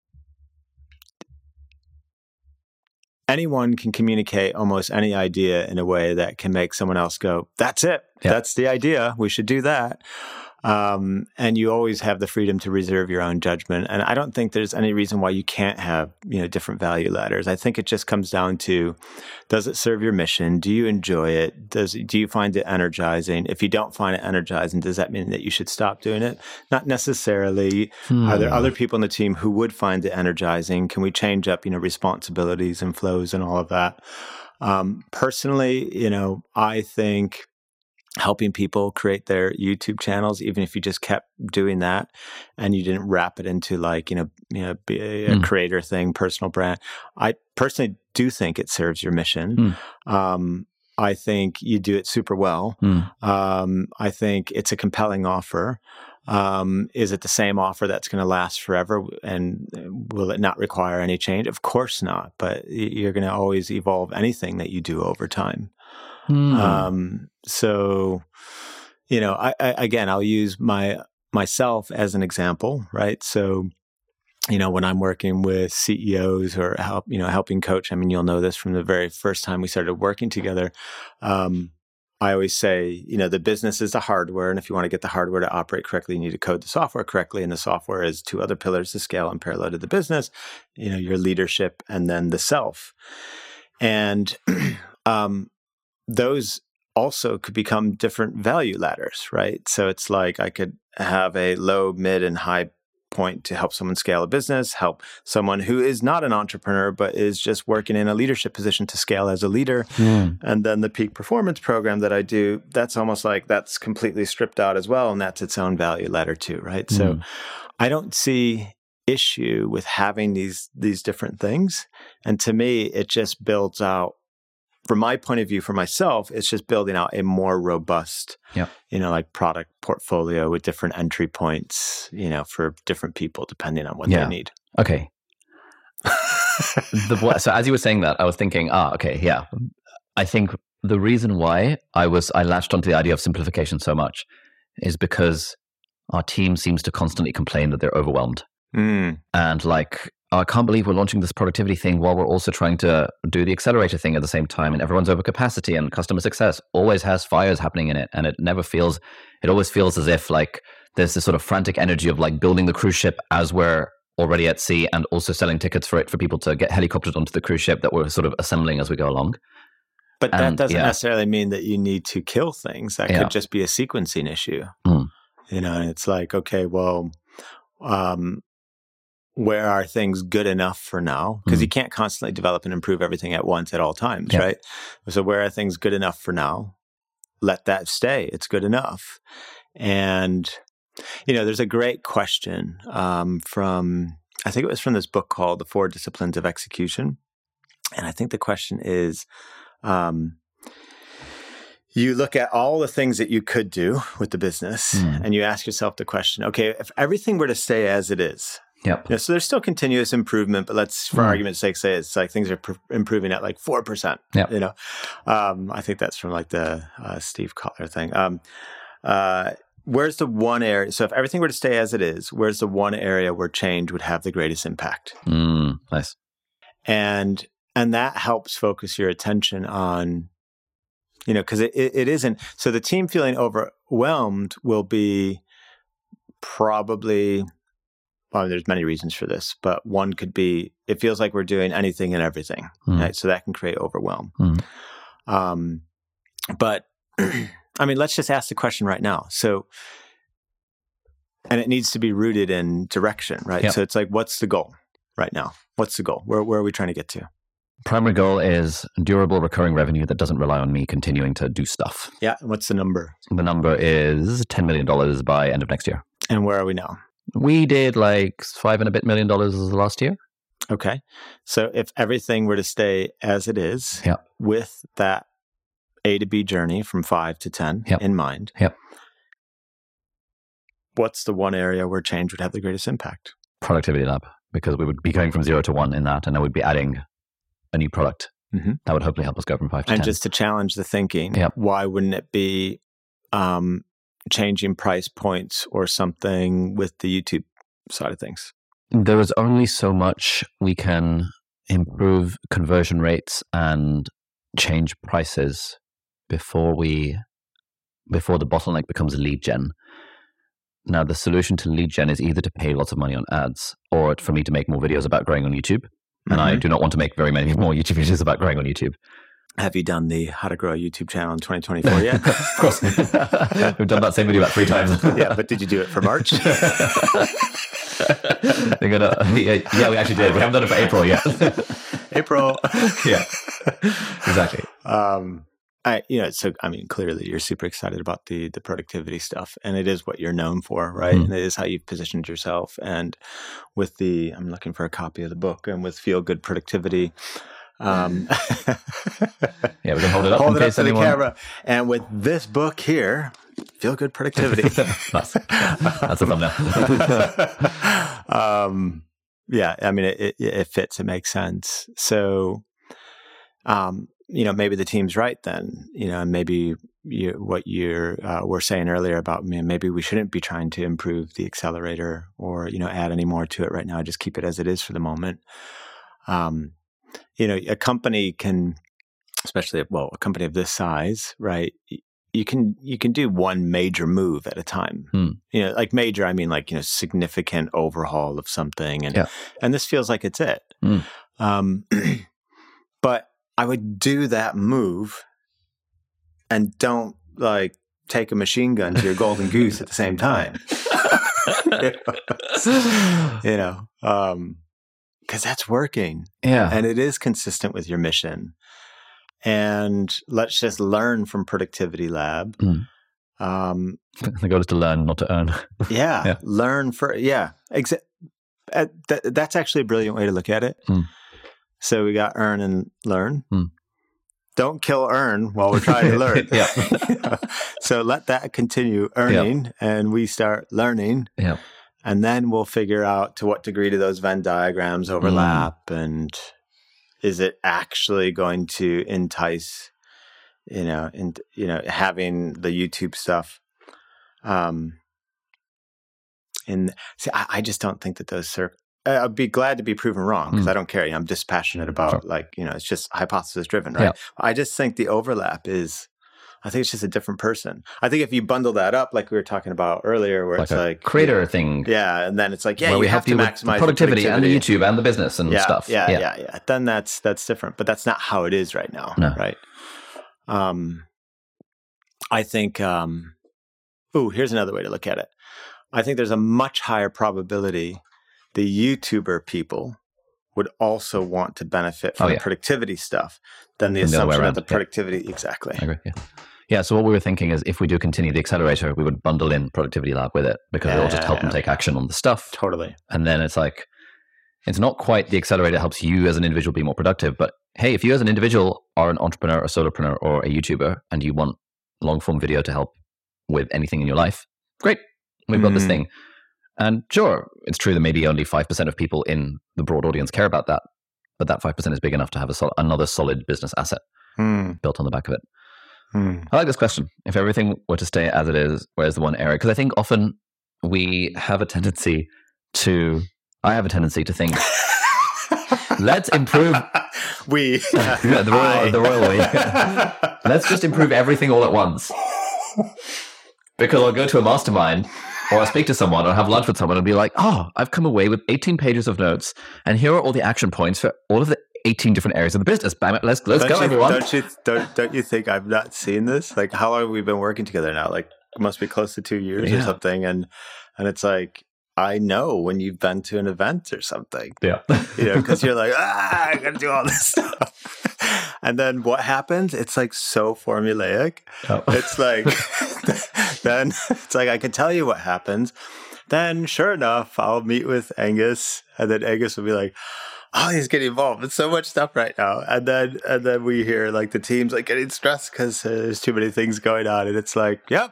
Anyone can communicate almost any idea in a way that can make someone else go, that's it. Yeah. That's the idea. We should do that. Um, and you always have the freedom to reserve your own judgment. And I don't think there's any reason why you can't have, you know, different value ladders. I think it just comes down to, does it serve your mission? Do you enjoy it? Does do you find it energizing? If you don't find it energizing, does that mean that you should stop doing it? Not necessarily. Hmm. Are there other people in the team who would find it energizing? Can we change up, you know, responsibilities and flows and all of that? Um, personally, you know, I think helping people create their YouTube channels, even if you just kept doing that and you didn't wrap it into like, you know, you know, be a, a mm. creator thing, personal brand. I personally do think it serves your mission. Mm. Um, I think you do it super well. Mm. Um, I think it's a compelling offer. Um, is it the same offer that's going to last forever? And will it not require any change? Of course not. But you're going to always evolve anything that you do over time. Mm. Um, so, you know, I, I, again, I'll use my myself as an example, right? So, you know, when I'm working with C E Os or help, you know, helping coach, I mean, you'll know this from the very first time we started working together. Um, I always say, you know, the business is the hardware. And if you want to get the hardware to operate correctly, you need to code the software correctly. And the software is two other pillars to scale in parallel to the business, you know, your leadership and then the self. And um, those also could become different value ladders, right? So it's like I could have a low, mid, and high point to help someone scale a business, help someone who is not an entrepreneur, but is just working in a leadership position to scale as a leader. Mm. And then the peak performance program that I do, that's almost like that's completely stripped out as well. And that's its own value ladder too, right? Mm. So I don't see issue with having these, these different things. And to me, it just builds out, from my point of view, for myself, it's just building out a more robust, yep. you know, like product portfolio with different entry points, you know, for different people, depending on what yeah. they need. Okay. the, so as you were saying that, I was thinking, ah, okay, yeah. I think the reason why I was, I latched onto the idea of simplification so much is because our team seems to constantly complain that they're overwhelmed. Mm. And like, I can't believe we're launching this productivity thing while we're also trying to do the accelerator thing at the same time. And everyone's over capacity, and customer success always has fires happening in it. And it never feels, it always feels as if like there's this sort of frantic energy of like building the cruise ship as we're already at sea, and also selling tickets for it for people to get helicoptered onto the cruise ship that we're sort of assembling as we go along. But that and, doesn't yeah. necessarily mean that you need to kill things. That yeah. could just be a sequencing issue. Mm. You know, and it's like, okay, well, um, where are things good enough for now? Because mm. you can't constantly develop and improve everything at once at all times, yeah. right? So where are things good enough for now? Let that stay. It's good enough. And, you know, there's a great question um, from, I think it was from this book called The Four Disciplines of Execution. And I think the question is, um, you look at all the things that you could do with the business mm. and you ask yourself the question, okay, if everything were to stay as it is, Yep. You know, so there's still continuous improvement, but let's, for mm. argument's sake, say it's like things are pr- improving at like four percent. Yep. You know, um, I think that's from like the uh, Steve Kotler thing. Um, uh, where's the one area? So if everything were to stay as it is, where's the one area where change would have the greatest impact? Mm, nice. And and that helps focus your attention on, you know, because it, it it isn't. So the team feeling overwhelmed will be probably. Well, there's many reasons for this, but one could be it feels like we're doing anything and everything, mm. right? So that can create overwhelm. Mm. Um, but I mean, let's just ask the question right now. So, and it needs to be rooted in direction, right? Yep. So it's like, what's the goal right now? What's the goal? Where where are we trying to get to? Primary goal is durable recurring revenue that doesn't rely on me continuing to do stuff. Yeah. And what's the number? The number is ten million dollars by end of next year. And where are we now? We did like five and a bit million dollars last year. Okay. So if everything were to stay as it is yep. with that A to B journey from five to ten yep. in mind, yep. what's the one area where change would have the greatest impact? Productivity Lab, because we would be going from zero to one in that, and I would be adding a new product. Mm-hmm. That would hopefully help us go from five to and ten. And just to challenge the thinking, yep. why wouldn't it be um, changing price points or something with the YouTube side of things? There is only so much we can improve conversion rates and change prices before we before the bottleneck becomes lead gen. Now, the solution to lead gen is either to pay lots of money on ads or for me to make more videos about growing on YouTube. And mm-hmm. I do not want to make very many more YouTube videos about growing on YouTube. Have you done the How to Grow a YouTube Channel in twenty twenty-four yet? Of course. We've done that same video about three times. Yeah, but did you do it for March? They're gonna, yeah, yeah, we actually did. We haven't done it for April yet. April. Yeah, exactly. Um, I, you know, so, I mean, clearly you're super excited about the the productivity stuff, and it is what you're known for, right? Mm. And it is how you've positioned yourself. And with the, I'm looking for a copy of the book, and with Feel Good Productivity, Um, yeah, we can hold it up, hold in it case up to anyone... the camera. And with this book here, Feel Good Productivity. That's, that's a thumbnail. um, yeah, I mean, it, it, it fits. It makes sense. So, um, you know, maybe the team's right then. You know, maybe you, what you uh, were saying earlier about, man, maybe we shouldn't be trying to improve the accelerator or, you know, add any more to it right now. Just keep it as it is for the moment. Um, you know, a company can, especially, well, a company of this size, right? You can you can do one major move at a time. Hmm. You know, like major, I mean, like, you know, significant overhaul of something, and yeah. and this feels like it's it. Hmm. Um, but I would do that move, and don't like take a machine gun to your golden goose at the same time. You know, um, because that's working, yeah, and it is consistent with your mission. And let's just learn from Productivity Lab. Mm. Um, the goal is to learn, not to earn. yeah, yeah, learn for yeah. Exa- uh, th- that's actually a brilliant way to look at it. Mm. So we got earn and learn. Mm. Don't kill earn while we're trying to learn. yeah. So let that continue earning, yeah. and we start learning. Yeah, and then we'll figure out to what degree do those Venn diagrams overlap, mm. and is it actually going to entice, you know, in, you know, having the YouTube stuff? Um, and see, I, I just don't think that those cir- I'd be glad to be proven wrong because mm. I don't care. You know, I'm dispassionate about sure. like, you know, it's just hypothesis driven, right? Yeah. I just think the overlap is, I think it's just a different person. I think if you bundle that up, like we were talking about earlier, where like it's like creator you know, thing, yeah, and then it's like, yeah, where you we have, have to maximize productivity, the productivity and the YouTube and the business and yeah, stuff. Yeah, yeah, yeah, yeah. Then that's that's different, but that's not how it is right now, no. right? Um, I think. Um, ooh, here's another way to look at it. I think there's a much higher probability the YouTuber people would also want to benefit from oh, yeah. the productivity stuff than the from assumption the of the productivity. Yeah. Exactly. I agree. Yeah. Yeah. So what we were thinking is if we do continue the accelerator, we would bundle in Productivity Lab with it because yeah, it'll just help yeah. them take action on the stuff. Totally. And then it's like, it's not quite the accelerator helps you as an individual be more productive, but hey, if you as an individual are an entrepreneur, a solopreneur, or a YouTuber, and you want long form video to help with anything in your life, great. We've got mm. this thing. And sure, it's true that maybe only five percent of people in the broad audience care about that, but that five percent is big enough to have a sol- another solid business asset mm. built on the back of it. Mm. I like this question. If everything were to stay as it is, where's the one area? Because I think often we have a tendency to, I have a tendency to think, let's improve. We. yeah, the royal, the royal way. Let's just improve everything all at once. Because I'll go to a mastermind or I'll speak to someone or have lunch with someone and be like, oh, I've come away with eighteen pages of notes and here are all the action points for all of the eighteen different areas of the business. Bam, let's let's don't go, you, everyone. Don't you, don't, don't you think I've not seen this? Like, how long have we been working together now? Like, it must be close to two years yeah. or something. And and it's like, I know when you've been to an event or something. Yeah. You know, because you're like, ah, I got to do all this stuff. And then what happens? It's like so formulaic. Oh. It's like, then it's like, I can tell you what happens. Then sure enough, I'll meet with Angus and then Angus will be like, oh, he's getting involved in so much stuff right now. And then, and then we hear like the team's like getting stressed because uh, there's too many things going on. And it's like, yep.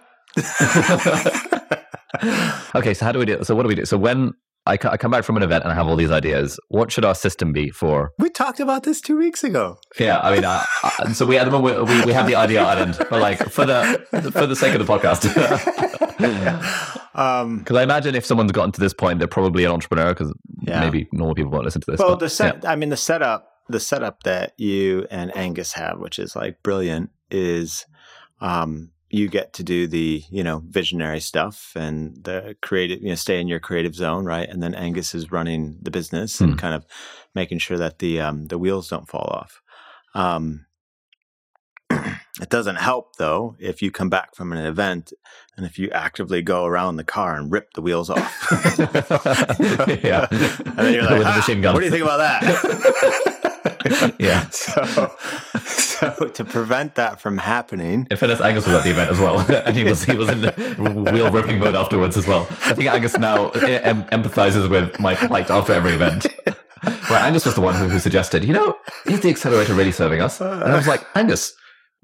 Okay. So how do we do it? So what do we do? So when I, c- I come back from an event and I have all these ideas, what should our system be for? We talked about this two weeks ago. Yeah, I mean, uh, uh, so we at the moment we, we have the idea island, but like for the for the sake of the podcast, because um, I imagine if someone's gotten to this point, they're probably an entrepreneur because yeah. maybe normal people won't listen to this. Well, but, the set, yeah. I mean, the setup, the setup that you and Angus have, which is like brilliant, is. Um, you get to do the, you know, visionary stuff and the creative, you know, stay in your creative zone, right? And then Angus is running the business and mm. kind of making sure that the um, the wheels don't fall off. Um, it doesn't help though if you come back from an event and if you actively go around the car and rip the wheels off. Yeah, and then you're like, ah, what do you think about that? Yeah. So, so to prevent that from happening, in fairness, Angus was at the event as well, and he was he was in the wheel ripping mode afterwards as well. I think Angus now em- empathizes with my plight after every event. Well, Angus was the one who, who suggested, you know, is the accelerator really serving us? And I was like, Angus,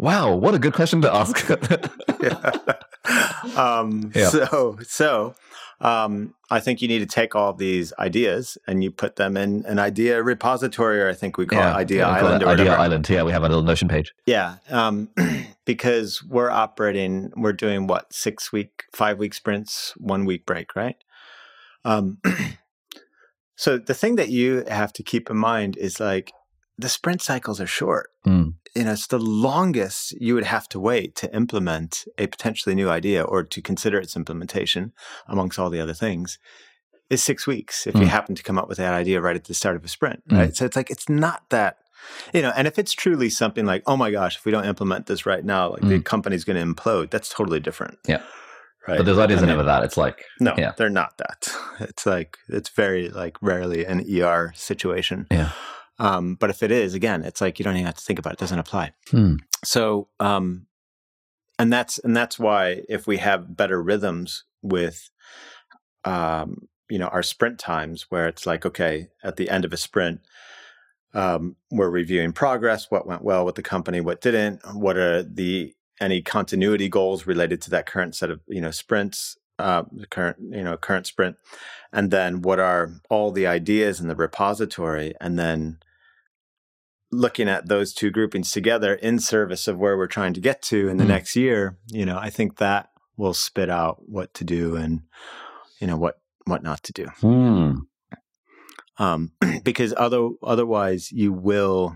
Wow, what a good question to ask. yeah. Um, yeah. So, so um, I think you need to take all of these ideas and you put them in an idea repository, or I think we call yeah. it Idea yeah, Island. It or Idea whatever. Island. Yeah, we have a little Notion page. Yeah, um, because we're operating, we're doing what, six week, five week sprints, one week break, right? Um, so the thing that you have to keep in mind is like the sprint cycles are short. Mm. You know, it's the longest you would have to wait to implement a potentially new idea or to consider its implementation amongst all the other things is six weeks if mm. you happen to come up with that idea right at the start of a sprint, right? Mm. So it's like, it's not that, you know, and if it's truly something like, oh my gosh, if we don't implement this right now, like mm. the company's going to implode, that's totally different. Yeah. Right. But those ideas I are mean, never that. It's like, no, yeah. they're not that. It's like, it's very like rarely an E R situation. Yeah. Um, but if it is, again, it's like you don't even have to think about it. It doesn't apply. Hmm. So, um, and that's and that's why if we have better rhythms with, um, you know, our sprint times, where it's like, okay, at the end of a sprint, um, we're reviewing progress, what went well with the company, what didn't, what are the any continuity goals related to that current set of you know sprints. Uh, the current, you know, current sprint, and then what are all the ideas in the repository, and then looking at those two groupings together in service of where we're trying to get to in the mm. next year. You know, I think that will spit out what to do and you know what what not to do. Mm. Um, because other otherwise you will,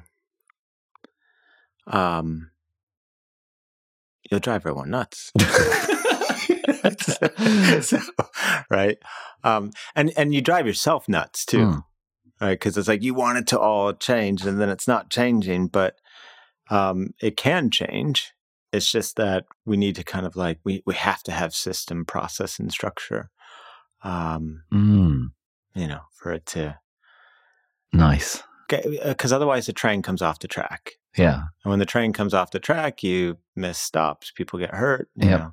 um, you'll drive everyone nuts. so, right. Um, and, and you drive yourself nuts too, mm. right? Cause it's like, you want it to all change and then it's not changing, but, um, it can change. It's just that we need to kind of like, we, we have to have system, process, and structure, um, mm. you know, for it to. Nice. Because otherwise the train comes off the track. Yeah. And when the train comes off the track, you miss stops. People get hurt. Yeah.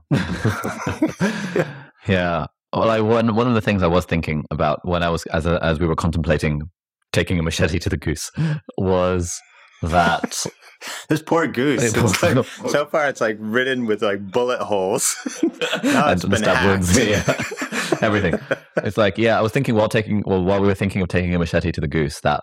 yeah. Well, I one one of the things I was thinking about when I was as a, as we were contemplating taking a machete to the goose was that this poor goose. It's like, so far, it's like ridden with like bullet holes. Now it's been stab wounds. Yeah. Everything. It's like, yeah. I was thinking while taking well while we were thinking of taking a machete to the goose that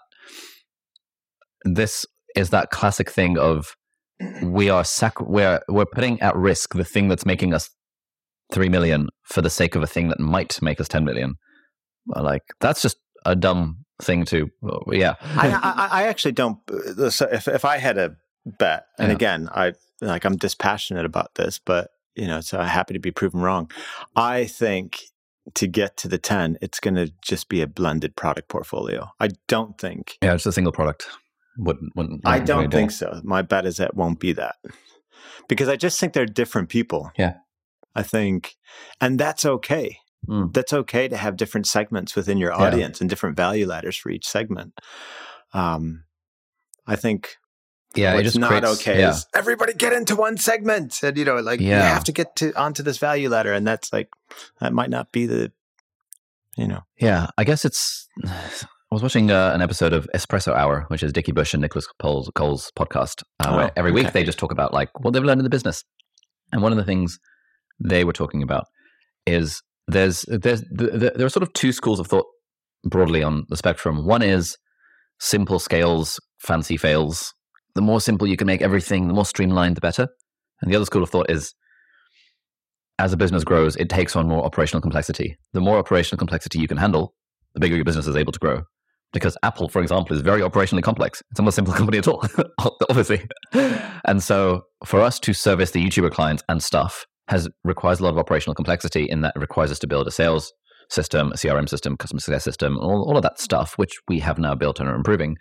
this is that classic thing of we are sac- we're we're putting at risk the thing that's making us three million for the sake of a thing that might make us ten million. Like that's just a dumb thing to yeah. I, I, I actually don't. So if if I had a bet, and yeah. again, I like I'm dispassionate about this, but you know, so I'm happy to be proven wrong. I think to get to the ten, it's going to just be a blended product portfolio. I don't think. Yeah, it's a single product. Wouldn't, wouldn't, I don't think so. My bet is that it won't be that. Because I just think they're different people. Yeah. I think, and that's okay. Mm. That's okay to have different segments within your audience yeah. and different value ladders for each segment. Um, I think yeah, what's it just not creates, okay yeah. is everybody get into one segment. And, you know, like yeah. you have to get to onto this value ladder. And that's like, that might not be the, you know. Yeah, I guess it's... I was watching uh, an episode of Espresso Hour, which is Dickie Bush and Nicholas Cole's, Cole's podcast, uh, oh, where every week okay. they just talk about like what they've learned in the business. And one of the things they were talking about is there's there's there are sort of two schools of thought broadly on the spectrum. One is simple scales, fancy fails. The more simple you can make everything, the more streamlined, the better. And the other school of thought is as a business grows, it takes on more operational complexity. The more operational complexity you can handle, the bigger your business is able to grow. Because Apple, for example, is very operationally complex. It's not a simple company at all, obviously. And so for us to service the YouTuber clients and stuff has requires a lot of operational complexity in that it requires us to build a sales system, a C R M system, customer success system, all, all of that stuff, which we have now built and are improving.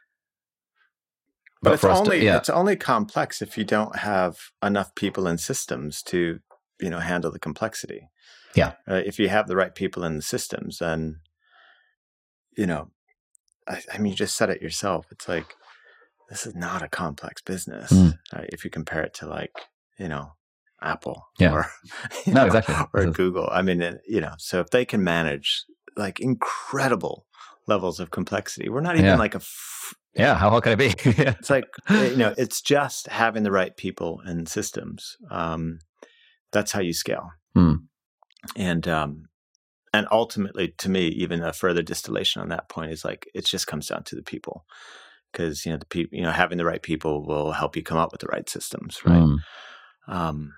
But, but it's only to, yeah. it's only complex if you don't have enough people and systems to, you know, handle the complexity. Yeah. Uh, if you have the right people in the systems, then, you know, I, I mean, you just said it yourself. It's like, this is not a complex business. Mm. Uh, if you compare it to like, you know, Apple yeah. or, no, know, exactly. or Google. I mean, it, you know, so if they can manage like incredible levels of complexity, we're not even yeah. like a, f- Yeah, how hard can it be? It's like, you know, it's just having the right people and systems. Um, that's how you scale. Hmm. And um, and ultimately, to me, even a further distillation on that point is like, it just comes down to the people. Because, you know, the people, you know, having the right people will help you come up with the right systems, right? Hmm. Um,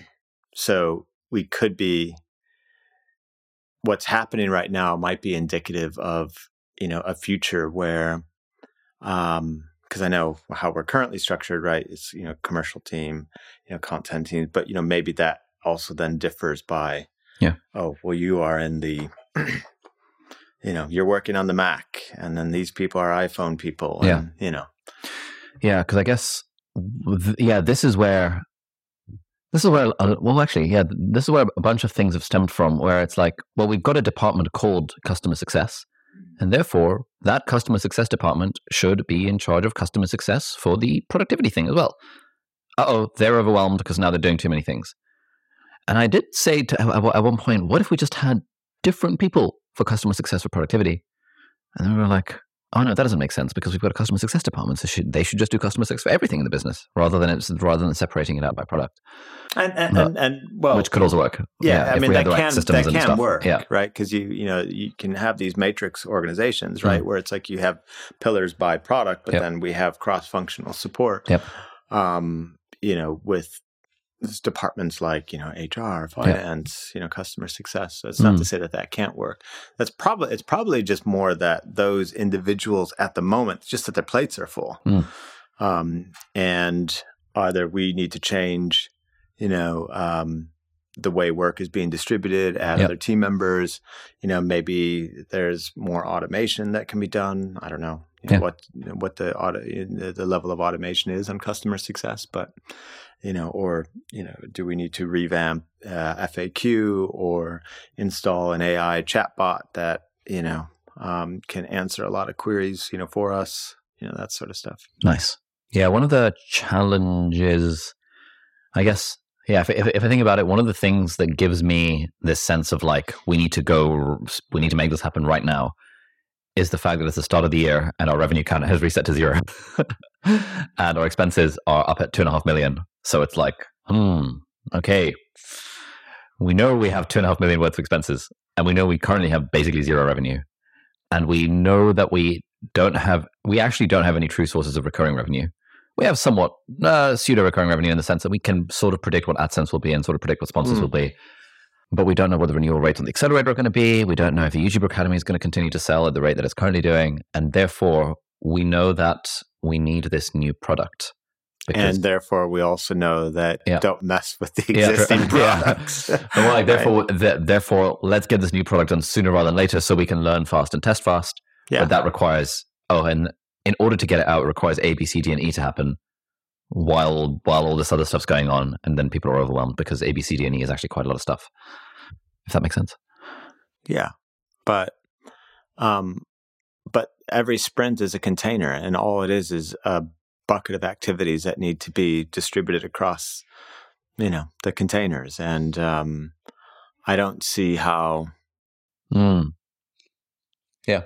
so we could be, what's happening right now might be indicative of, you know, a future where, um, because I know how we're currently structured, right? It's, you know, commercial team, you know, content team, but, you know, maybe that also then differs by, yeah, oh, well, you are in the, you know, you're working on the Mac, and then these people are iPhone people, and, yeah, you know. Yeah, because I guess, th- yeah, this is where, this is where, uh, well, actually, yeah, this is where a bunch of things have stemmed from, where it's like, well, we've got a department called customer success, and therefore that customer success department should be in charge of customer success for the productivity thing as well. Uh-oh, they're overwhelmed because now they're doing too many things. And I did say to, at one point, what if we just had different people for customer success for productivity? And then we were like, oh no, that doesn't make sense because we've got a customer success department. So should, they should just do customer success for everything in the business rather than it's rather than separating it out by product. And and, but, and, and well, which could also work. Yeah, yeah I if mean we that have the right can systems that and can stuff. work, yeah. right? Because you you know you can have these matrix organizations, right, mm. where it's like you have pillars by product, but yep. then we have cross functional support. Yep. Um, you know, with departments like, you know, H R, finance, yeah. you know, customer success. So it's not mm. to say that that can't work. That's probably, it's probably just more that those individuals at the moment, just that their plates are full. Mm. Um, and either we need to change, you know, um, the way work is being distributed, add yep. other team members, you know, maybe there's more automation that can be done. I don't know, you know yeah. what, what the auto, the level of automation is on customer success, but you know, or, you know, do we need to revamp uh, F A Q or install an A I chatbot that, you know, um, can answer a lot of queries, you know, for us, you know, that sort of stuff. Nice. Yeah. One of the challenges, I guess, yeah, if, if, if I think about it, one of the things that gives me this sense of like, we need to go, we need to make this happen right now is the fact that it's the start of the year and our revenue count has reset to zero and our expenses are up at two and a half million. So it's like, hmm, okay, we know we have two and a half million worth of expenses, and we know we currently have basically zero revenue, and we know that we don't have, we actually don't have any true sources of recurring revenue. We have somewhat uh, pseudo recurring revenue in the sense that we can sort of predict what AdSense will be and sort of predict what sponsors mm. will be, but we don't know what the renewal rates on the accelerator are going to be. We don't know if the YouTube Academy is going to continue to sell at the rate that it's currently doing, and therefore we know that we need this new product. Because, and therefore, we also know that yeah. don't mess with the existing yeah, products. Yeah. well, like, therefore, right. th- therefore, let's get this new product done sooner rather than later, so we can learn fast and test fast. Yeah. But that requires oh, and in order to get it out, it requires A, B, C, D, and E to happen while while all this other stuff's going on, and then people are overwhelmed because A, B, C, D, and E is actually quite a lot of stuff. If that makes sense. Yeah, but um, but every sprint is a container, and all it is is a bucket of activities that need to be distributed across, you know, the containers. And um, I don't see how. Mm. Yeah.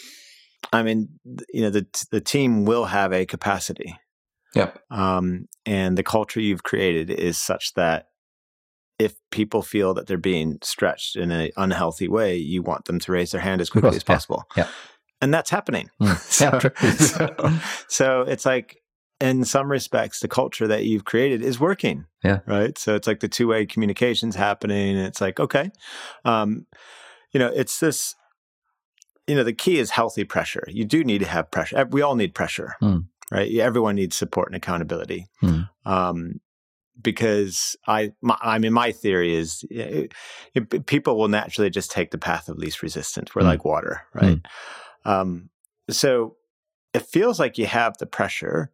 I mean, you know, the the team will have a capacity. Yeah. Um, and the culture you've created is such that if people feel that they're being stretched in an unhealthy way, you want them to raise their hand as quickly as possible. Yeah. yeah. And that's happening. Mm. so, yeah, true. so, so it's like, in some respects, the culture that you've created is working. Yeah. Right. So it's like the two-way communication's happening. And it's like, okay, um, you know, it's this, you know, the key is healthy pressure. You do need to have pressure. We all need pressure, mm. right? Everyone needs support and accountability. Mm. Um, because I, my, I mean, my theory is it, it, people will naturally just take the path of least resistance. We're mm. like water, right? Mm. Um, so it feels like you have the pressure.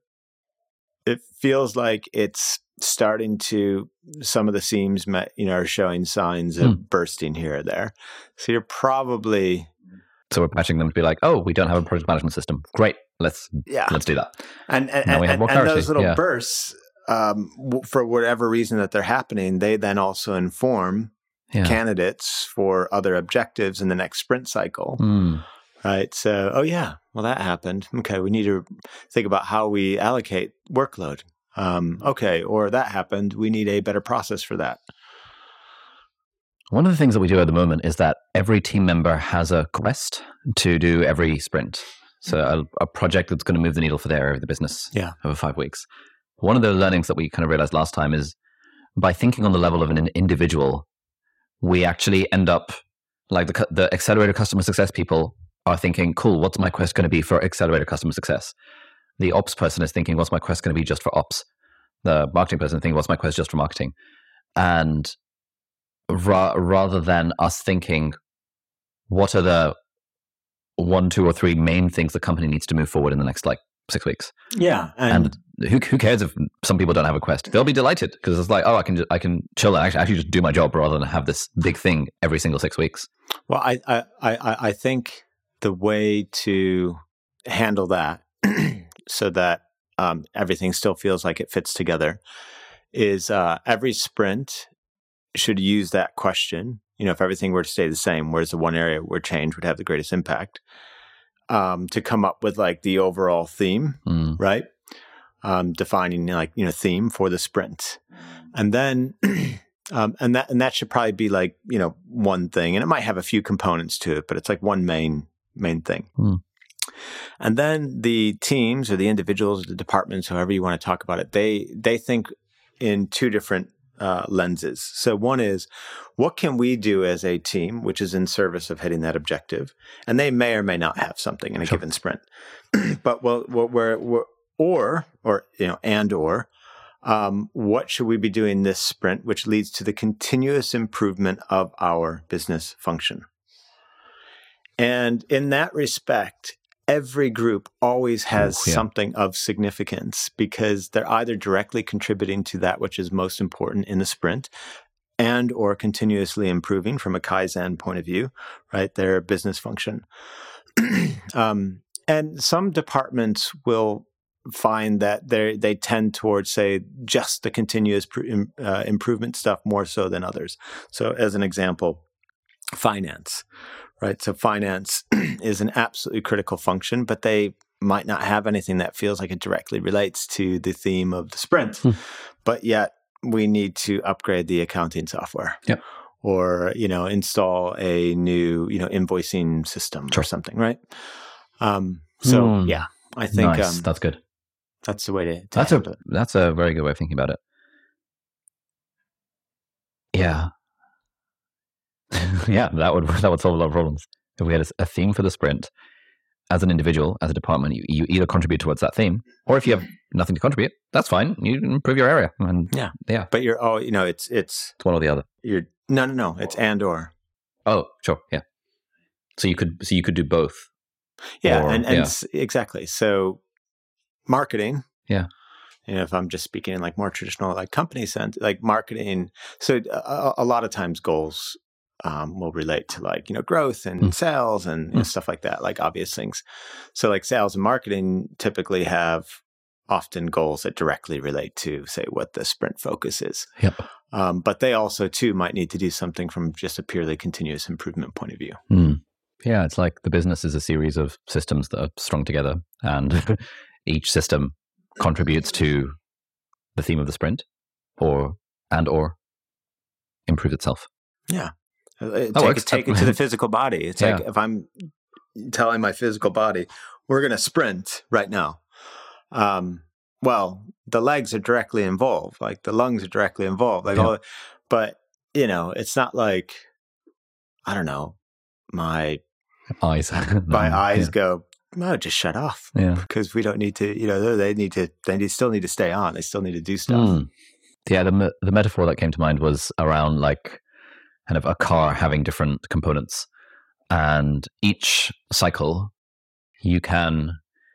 It feels like it's starting to, some of the seams, you know, are showing signs of mm. bursting here or there. So you're probably... So we're patching them to be like, oh, we don't have a project management system. Great, let's yeah. let's do that. And and, now we have more and clarity. those little yeah. bursts, um, w- for whatever reason that they're happening, they then also inform yeah. candidates for other objectives in the next sprint cycle. Mm. right? So, oh yeah, well that happened. Okay, we need to think about how we allocate workload. Um, okay, or that happened. We need a better process for that. One of the things that we do at the moment is that every team member has a quest to do every sprint. So a, a project that's going to move the needle for their area of the business yeah. over five weeks. One of the learnings that we kind of realized last time is by thinking on the level of an individual, we actually end up like the the accelerator customer success people are thinking, cool, what's my quest going to be for accelerator customer success? The ops person is thinking, what's my quest going to be just for ops? The marketing person is thinking, what's my quest just for marketing? And ra- rather than us thinking, what are the one, two, or three main things the company needs to move forward in the next like six weeks? Yeah, and, and who who cares if some people don't have a quest? They'll be delighted because it's like, oh, I can just, I can chill and actually, actually just do my job rather than have this big thing every single six weeks. Well, I I I, I think the way to handle that so that um, everything still feels like it fits together is uh, every sprint should use that question. You know, if everything were to stay the same, where's the one area where change would have the greatest impact, um, to come up with like the overall theme, mm. right? Um, defining like, you know, theme for the sprint. And then, um, and that, and that should probably be like, you know, one thing, and it might have a few components to it, but it's like one main, main thing. Mm. And then the teams or the individuals or the departments, however you want to talk about it, they, they think in two different Uh, lenses. So one is, what can we do as a team, which is in service of hitting that objective? And they may or may not have something in a sure. given sprint. But well, we're, we're, or, or, you know, and, or, um, what should we be doing this sprint, which leads to the continuous improvement of our business function? And in that respect, every group always has oh, yeah. something of significance because they're either directly contributing to that which is most important in the sprint and or continuously improving from a Kaizen point of view, right? Their business function. um, and some departments will find that they they tend towards, say, just the continuous pr- uh, improvement stuff more so than others. So as an example, finance. Right. So finance is an absolutely critical function, but they might not have anything that feels like it directly relates to the theme of the sprint. Hmm. But yet we need to upgrade the accounting software. Yep. Or, you know, install a new, you know, invoicing system sure. or something, right? Um, so mm. yeah, I think nice. um, that's good. That's the way to, to that's a it. That's a very good way of thinking about it. Yeah. yeah, that would that would solve a lot of problems. If we had a, a theme for the sprint, as an individual, as a department, you, you either contribute towards that theme, or if you have nothing to contribute, that's fine. You improve your area, and yeah, yeah. But you're oh, you know, it's it's it's one or the other. You're no, no, no. It's and or. Oh, sure, yeah. So you could so you could do both. Yeah, or, and and yeah. s- exactly. So marketing. Yeah. You know, if I'm just speaking in like more traditional like company sense, like marketing. So a, a lot of times goals. Um, will relate to like, you know, growth and mm. sales and you know, mm. stuff like that, like obvious things. So like sales and marketing typically have often goals that directly relate to, say, what the sprint focus is. Yep. Um, but they also too might need to do something from just a purely continuous improvement point of view. Mm. Yeah, it's like the business is a series of systems that are strung together, and each system contributes to the theme of the sprint, or and or improves itself. Yeah. Take, oh, it, take it to the physical body. It's yeah. like if I'm telling my physical body, we're going to sprint right now. Um, well, the legs are directly involved. Like the lungs are directly involved. Like yeah. all, but you know, it's not like, I don't know, my eyes, my eyes yeah. go, no, just shut off. Yeah. Because we don't need to, you know, they need to, they need, still need to stay on. They still need to do stuff. Mm. Yeah. The, the metaphor that came to mind was around like, kind of a car having different components, and each cycle you can,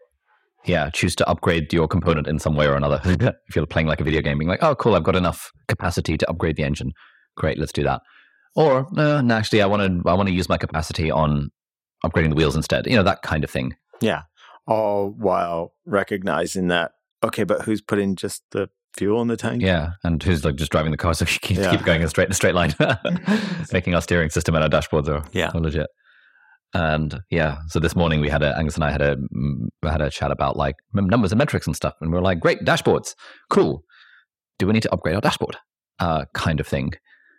yeah, choose to upgrade your component in some way or another. If you're playing like a video game, being like, oh, cool, I've got enough capacity to upgrade the engine. Great, let's do that. Or uh, no, actually, I want to, I want to use my capacity on upgrading the wheels instead. You know, that kind of thing. Yeah, all while recognizing that. Okay, but who's putting just the fuel in the tank? Yeah, and who's like just driving the car so we keep, yeah. keep going in a straight, a straight line, making our steering system and our dashboards are, yeah. are legit. And yeah, so this morning we had a, Angus and I had a, had a chat about like numbers and metrics and stuff. And we were like, great, dashboards. Cool. Do we need to upgrade our dashboard? Uh, kind of thing.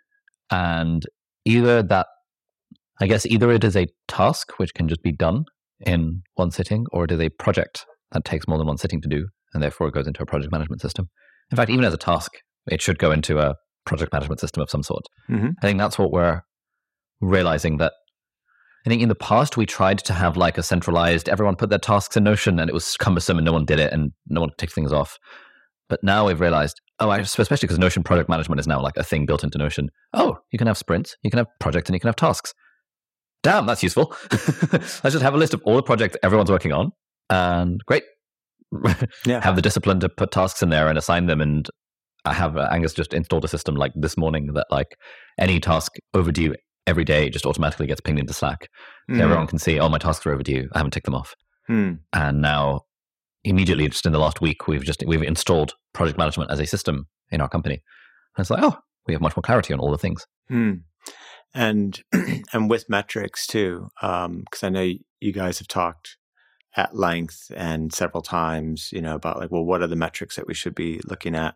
And either that, I guess either it is a task which can just be done in one sitting, or it is a project that takes more than one sitting to do, and therefore it goes into a project management system. In fact, even as a task, it should go into a project management system of some sort. Mm-hmm. I think that's what we're realizing, that I think in the past we tried to have like a centralized, everyone put their tasks in Notion and it was cumbersome and no one did it and no one could tick things off. But now we've realized, oh, especially because Notion project management is now like a thing built into Notion. Oh, you can have sprints, you can have projects, and you can have tasks. Damn, that's useful. Let's just have a list of all the projects everyone's working on, and great. Yeah. Have the discipline to put tasks in there and assign them. And I have uh, Angus just installed a system like this morning that like any task overdue every day just automatically gets pinged into Slack. So Mm. everyone can see, oh, my tasks are overdue. I haven't ticked them off. Mm. And now, immediately, just in the last week, we've just we've installed project management as a system in our company. And it's like, oh, we have much more clarity on all the things. Mm. And and with metrics too, because um, I know you guys have talked at length and several times, you know, about like, well, what are the metrics that we should be looking at?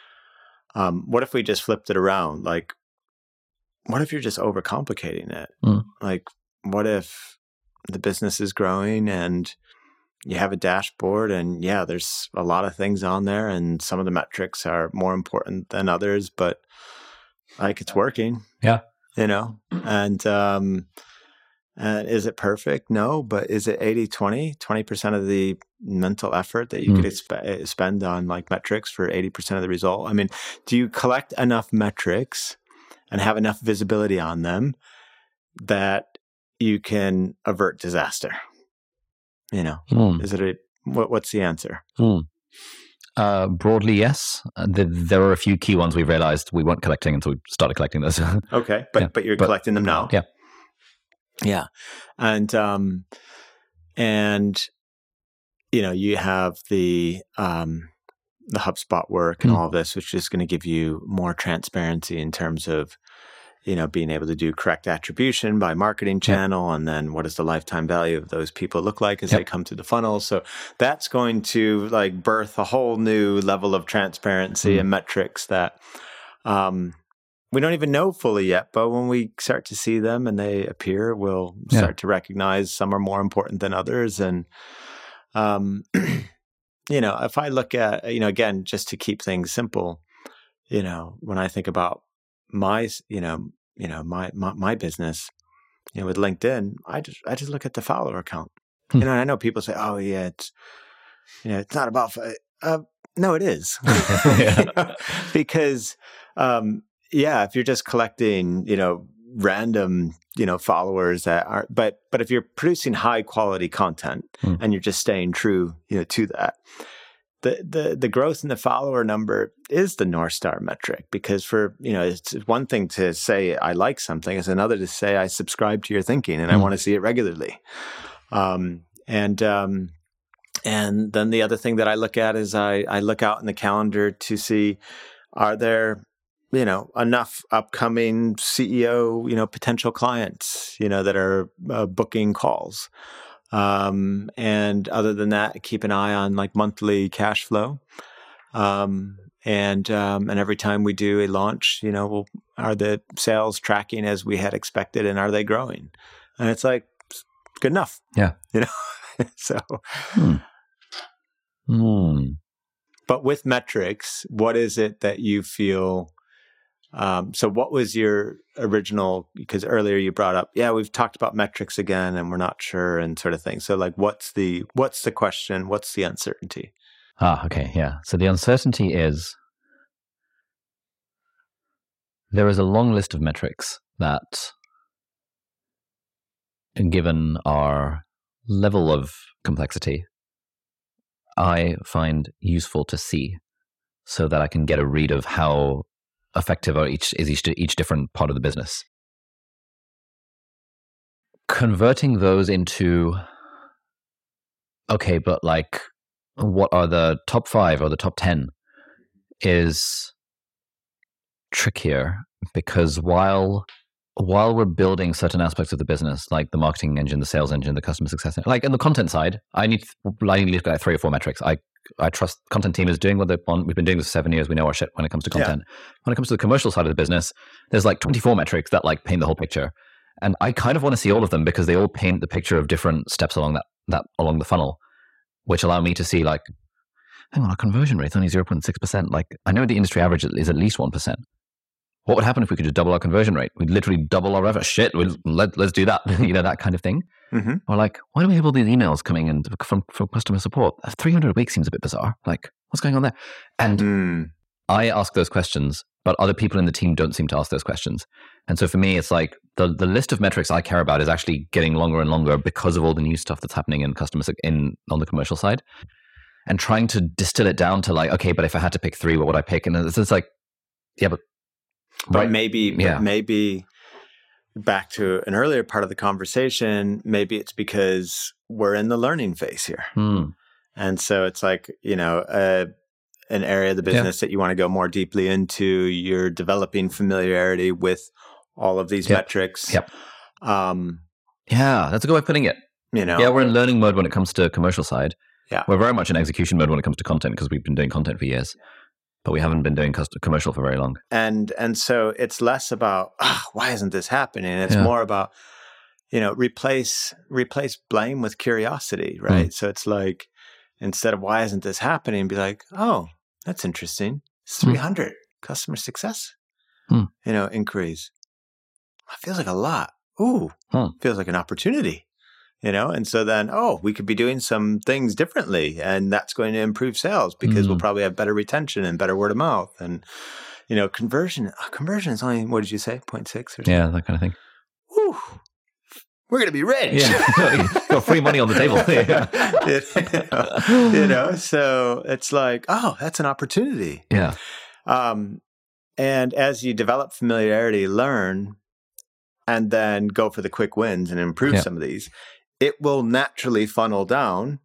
Um, what if we just flipped it around? Like, what if you're just overcomplicating it? Mm. Like, what if the business is growing and you have a dashboard and yeah, there's a lot of things on there and some of the metrics are more important than others, but like it's working. Yeah. You know, and um, and is it perfect? No, but is it eighty twenty, twenty percent of the mental effort that you Mm. could expe- spend on like metrics for eighty percent of the result? I mean, do you collect enough metrics and have enough visibility on them that you can avert disaster? You know, Mm. is it a, what, what's the answer? Mm. Uh, broadly, yes. Uh, the, there are a few key ones we realized we weren't collecting until we started collecting those. Okay. But, Yeah, but you're but- collecting them now. Yeah. Yeah. And, um, and, you know, you have the, um, the HubSpot work and Mm. all of this, which is going to give you more transparency in terms of, you know, being able to do correct attribution by marketing channel. And then what does the lifetime value of those people look like as Yep. they come through the funnel? So that's going to like birth a whole new level of transparency Mm. and metrics that, um, we don't even know fully yet, but when we start to see them and they appear, we'll Yeah. start to recognize some are more important than others. And, um, you know, if I look at, you know, again, just to keep things simple, you know, when I think about my, you know, you know, my, my, my business, you know, with LinkedIn, I just, I just look at the follower count. Hmm. You know, I know people say, oh yeah, it's, you know, it's not about, uh, no, it is. Yeah. You know, because, um, yeah, if you're just collecting, you know, random, you know, followers that are, but, but if you're producing high quality content Hmm. and you're just staying true, you know, to that, the, the, the growth in the follower number is the North Star metric, because for, you know, it's one thing to say, I like something. It's another to say, I subscribe to your thinking and I Hmm. want to see it regularly. Um, and, um, and then the other thing that I look at is I, I look out in the calendar to see, are there, you know, enough upcoming C E O, you know, potential clients, you know, that are uh, booking calls. Um, and other than that, keep an eye on like monthly cash flow. Um, and, um, and every time we do a launch, you know, we'll, are the sales tracking as we had expected and are they growing? And it's like, good enough. Yeah. You know, so, Hmm. Hmm. but with metrics, what is it that you feel? Um, so what was your original, because earlier you brought up, yeah, we've talked about metrics again and we're not sure and sort of thing. So like, what's the, what's the question? What's the uncertainty? Ah, okay, yeah. So the uncertainty is there is a long list of metrics that, given our level of complexity, I find useful to see so that I can get a read of how effective are each is each each different part of the business. Converting those into, okay, but like, what are the top five or the top ten is trickier, because while while we're building certain aspects of the business, like the marketing engine, the sales engine, the customer success, like in the content side, I need, I need to look at three or four metrics. I I trust content team is doing what they want. We've been doing this for seven years. We know our shit when it comes to content. Yeah. When it comes to the commercial side of the business, there's like twenty-four metrics that like paint the whole picture. And I kind of want to see all of them because they all paint the picture of different steps along that, that along the funnel, which allow me to see like, hang on, our conversion rate's only zero point six percent. Like I know the industry average is at least one percent. What would happen if we could just double our conversion rate? We'd literally double our revenue. Shit, we'll, let, let's do that. You know, that kind of thing. Mm-hmm. Or like, why do we have all these emails coming in from, from customer support? three hundred a week seems a bit bizarre. Like, what's going on there? And mm. I ask those questions, but other people in the team don't seem to ask those questions. And so for me, it's like the, the list of metrics I care about is actually getting longer and longer because of all the new stuff that's happening in customer in on the commercial side. And trying to distill it down to like, okay, but if I had to pick three, what would I pick? And it's, it's like, yeah, but But right. maybe, yeah. but maybe back to an earlier part of the conversation, maybe it's because we're in the learning phase here. Hmm. And so it's like, you know, uh, an area of the business yeah. that you want to go more deeply into. You're developing familiarity with all of these yep. metrics. Yep. Um, yeah, that's a good way of putting it. You know, yeah, we're in learning mode when it comes to commercial side. Yeah. We're very much in execution mode when it comes to content because we've been doing content for years. But we haven't been doing custom, commercial for very long. And and so it's less about, oh, why isn't this happening? It's yeah. more about, you know, replace replace blame with curiosity, right? Mm. So it's like, instead of why isn't this happening, be like, oh, that's interesting. It's three hundred mm. customer success, mm. you know, inquiries. It feels like a lot. Ooh, mm. feels like an opportunity. You know, and so then, oh, we could be doing some things differently, and that's going to improve sales because mm. we'll probably have better retention and better word of mouth. And, you know, conversion, uh, conversion is only, what did you say, zero point six or something? Yeah, that kind of thing. Whew. We're going to be rich. Yeah. Got free money on the table. you, know, you know, so it's like, oh, that's an opportunity. Yeah. Um, and as you develop familiarity, learn, and then go for the quick wins and improve yeah. some of these, it will naturally funnel down,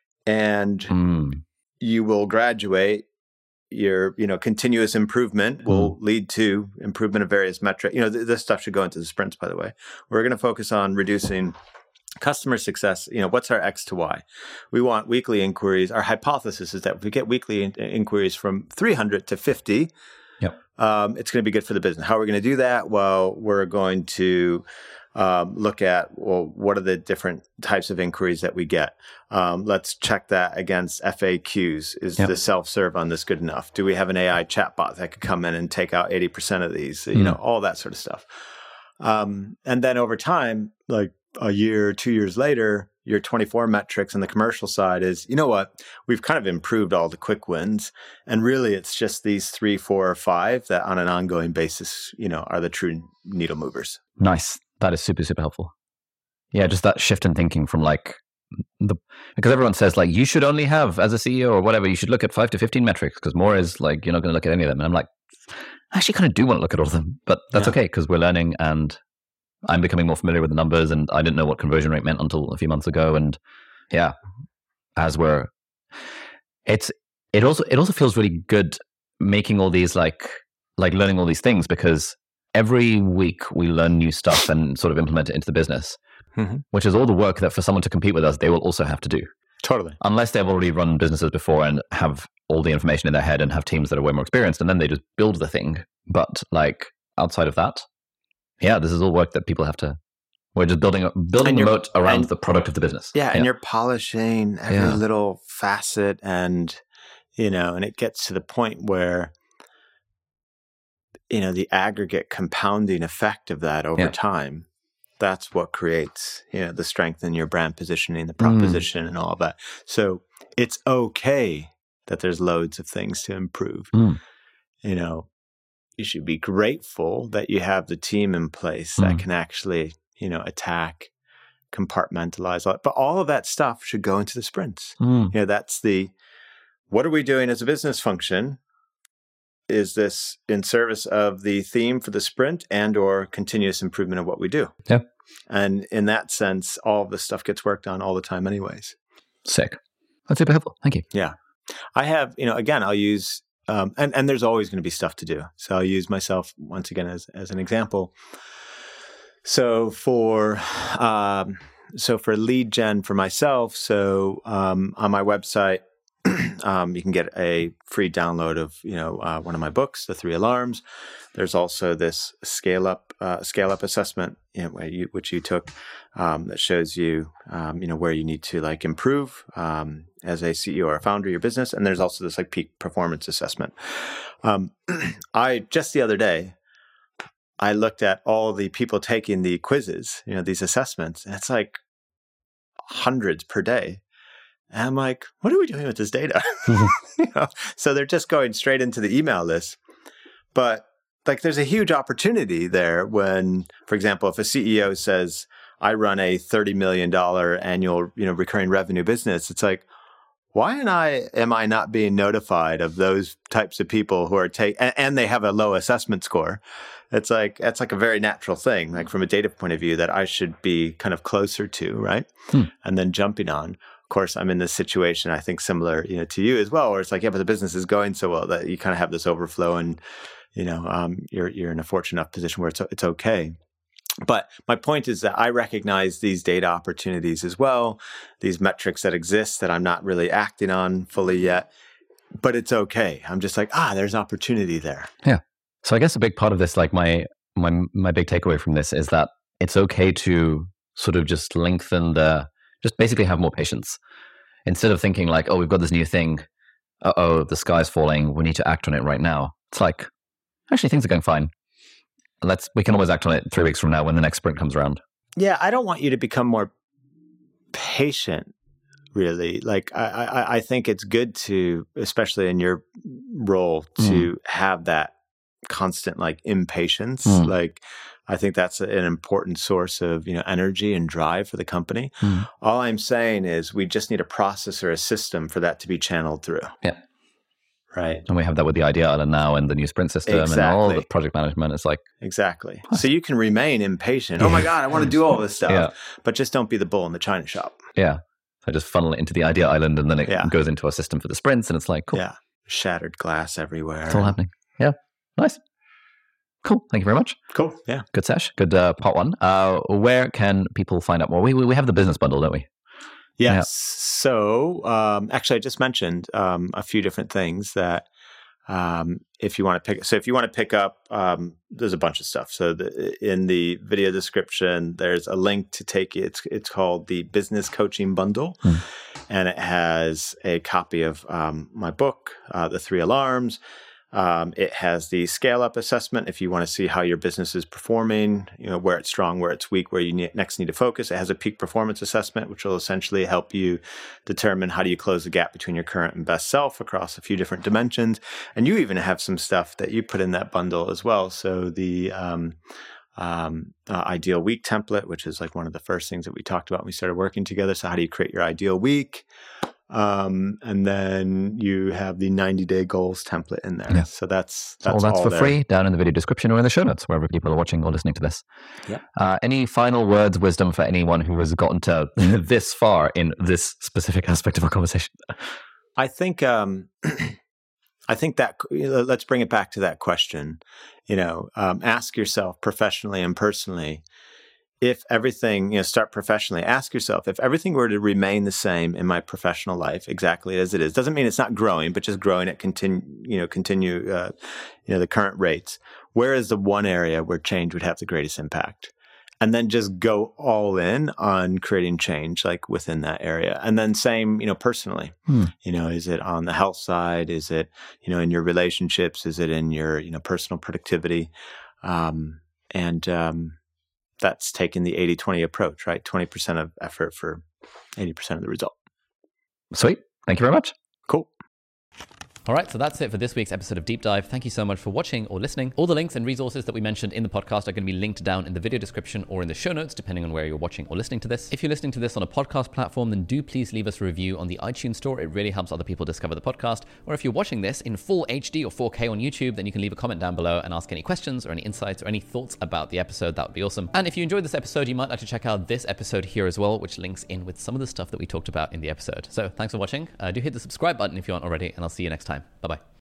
and mm. you will graduate. Your, you know, continuous improvement will mm. lead to improvement of various metrics. You know, th- this stuff should go into the sprints, by the way. We're going to focus on reducing customer success. You know, what's our X to Y? We want weekly inquiries. Our hypothesis is that if we get weekly in- inquiries from three hundred to fifty, yep. um, it's going to be good for the business. How are we going to do that? Well, we're going to Um, look at, well, what are the different types of inquiries that we get? Um, let's check that against F A Qs. Is yep. the self-serve on this good enough? Do we have an A I chatbot that could come in and take out eighty percent of these? Mm. You know, all that sort of stuff. Um, and then over time, like a year, two years later, your twenty-four metrics on the commercial side is, you know what, we've kind of improved all the quick wins. And really, it's just these three, four, or five that on an ongoing basis, you know, are the true needle movers. Nice. That is super, super helpful. Yeah, just that shift in thinking from like the, because everyone says like, you should only have, as a C E O or whatever, you should look at five to fifteen metrics because more is like, you're not going to look at any of them. And I'm like, I actually kind of do want to look at all of them, but that's yeah. okay because we're learning and I'm becoming more familiar with the numbers, and I didn't know what conversion rate meant until a few months ago. And yeah, as we're, it's, it also, it also feels really good making all these like, like learning all these things because every week we learn new stuff and sort of implement it into the business, mm-hmm. which is all the work that for someone to compete with us, they will also have to do. Totally. Unless they've already run businesses before and have all the information in their head and have teams that are way more experienced, and then they just build the thing. But like outside of that, yeah, this is all work that people have to, we're just building building the moat around and, the product of the business. Yeah, yeah. and you're polishing every yeah. little facet, and, you know, and it gets to the point where, you know, the aggregate compounding effect of that over yeah. time, that's what creates, you know, the strength in your brand positioning, the proposition mm. and all of that. So it's okay that there's loads of things to improve. Mm. You know, you should be grateful that you have the team in place mm. that can actually, you know, attack, compartmentalize all that. But all of that stuff should go into the sprints. Mm. You know, that's the, what are we doing as a business function? Is this in service of the theme for the sprint and or continuous improvement of what we do? Yeah. And in that sense, all of this stuff gets worked on all the time anyways. Sick. That's super helpful. Thank you. Yeah. I have, you know, again, I'll use, um, and, and there's always going to be stuff to do. So I'll use myself once again as, as an example. So for um, so for lead gen for myself, so um, on my website, um, you can get a free download of you know uh, one of my books, The Three Alarms. There's also this scale up uh, scale up assessment, you know, where you, which you took, um, that shows you um, you know where you need to like improve um, as a C E O or a founder of your business. And there's also this like peak performance assessment. Um, I just the other day. I looked at all the people taking the quizzes, you know, these assessments, and it's like hundreds per day. And I'm like, what are we doing with this data? you know, so they're just going straight into the email list. But like, there's a huge opportunity there when, for example, if a C E O says, I run a thirty million dollars annual, you know, recurring revenue business, it's like, why am I, am I not being notified of those types of people who are taking, and, and they have a low assessment score? It's like, that's like a very natural thing, like from a data point of view that I should be kind of closer to, right? Hmm. And then jumping on. Of course, I'm in this situation, I think similar, you know, to you as well, where it's like, yeah, but the business is going so well that you kind of have this overflow and, you know, um, you're, you're in a fortunate enough position where it's, it's okay. But my point is that I recognize these data opportunities as well, these metrics that exist that I'm not really acting on fully yet, but it's okay. I'm just like, ah, there's opportunity there. Yeah. So I guess a big part of this, like my my my big takeaway from this is that it's okay to sort of just lengthen the, just basically have more patience. Instead of thinking like, oh, we've got this new thing. Uh-oh, the sky's falling. We need to act on it right now. It's like, actually, things are going fine. Let's, we can always act on it three weeks from now when the next sprint comes around. Yeah, I don't want you to become more patient, really. Like, I, I, I think it's good to, especially in your role, to mm. have that constant like impatience. Mm. Like, I think that's an important source of, you know, energy and drive for the company. Mm. All I'm saying is we just need a process or a system for that to be channeled through. Yeah. Right. And we have that with the Idea Island now and the new sprint system exactly. and all the project management. It's like... Exactly. So you can remain impatient. Oh my God, I want to do all this stuff. Yeah. But just don't be the bull in the china shop. Yeah. So just funnel it into the Idea Island and then it yeah. goes into our system for the sprints and it's like, cool. Yeah. Shattered glass everywhere. It's all happening. Yeah. Nice. Cool. Thank you very much. Cool. Yeah. Good sesh. Good uh, part one. Uh, where can people find out more? We, we have the business bundle, don't we? Yes. Yeah. So um, actually, I just mentioned um, a few different things that um, if you want to pick, so if you want to pick up, um, there's a bunch of stuff. So the, in the video description, there's a link to take it. It's, it's called the Business Coaching Bundle. Hmm. And it has a copy of um, my book, uh, The Three Alarms. Um, it has the scale up assessment if you want to see how your business is performing, you know, where it's strong, where it's weak, where you need, next need to focus. It has a peak performance assessment, which will essentially help you determine how do you close the gap between your current and best self across a few different dimensions. And you even have some stuff that you put in that bundle as well. So the um, um, uh, ideal week template, which is like one of the first things that we talked about when we started working together. So how do you create your ideal week? Um, and then you have the ninety day goals template in there. Yeah. So that's, that's so all that's all for there. free down in the video description or in the show notes, wherever people are watching or listening to this. Yeah. Uh, any final words, wisdom for anyone who has gotten to this far in this specific aspect of our conversation? I think, um, I think that let's bring it back to that question, you know, um, ask yourself professionally and personally, if everything, you know, start professionally, ask yourself, if everything were to remain the same in my professional life, exactly as it is, doesn't mean it's not growing, but just growing at continue, you know, continue, uh, you know, the current rates. Where is the one area where change would have the greatest impact? And then just go all in on creating change, like within that area. And then same, you know, personally, hmm. you know, is it on the health side? Is it, you know, in your relationships? Is it in your, you know, personal productivity? Um, and, um, that's taking the eighty twenty approach, right? twenty percent of effort for eighty percent of the result. Sweet. Thank you very much. Cool. All right, so that's it for this week's episode of Deep Dive. Thank you so much for watching or listening. All the links and resources that we mentioned in the podcast are going to be linked down in the video description or in the show notes, depending on where you're watching or listening to this. If you're listening to this on a podcast platform, then do please leave us a review on the iTunes store. It really helps other people discover the podcast. Or if you're watching this in full H D or four K on YouTube, then you can leave a comment down below and ask any questions or any insights or any thoughts about the episode. That would be awesome. And if you enjoyed this episode, you might like to check out this episode here as well, which links in with some of the stuff that we talked about in the episode. So thanks for watching. Uh, do hit the subscribe button if you aren't already, and I'll see you next time. Bye-bye.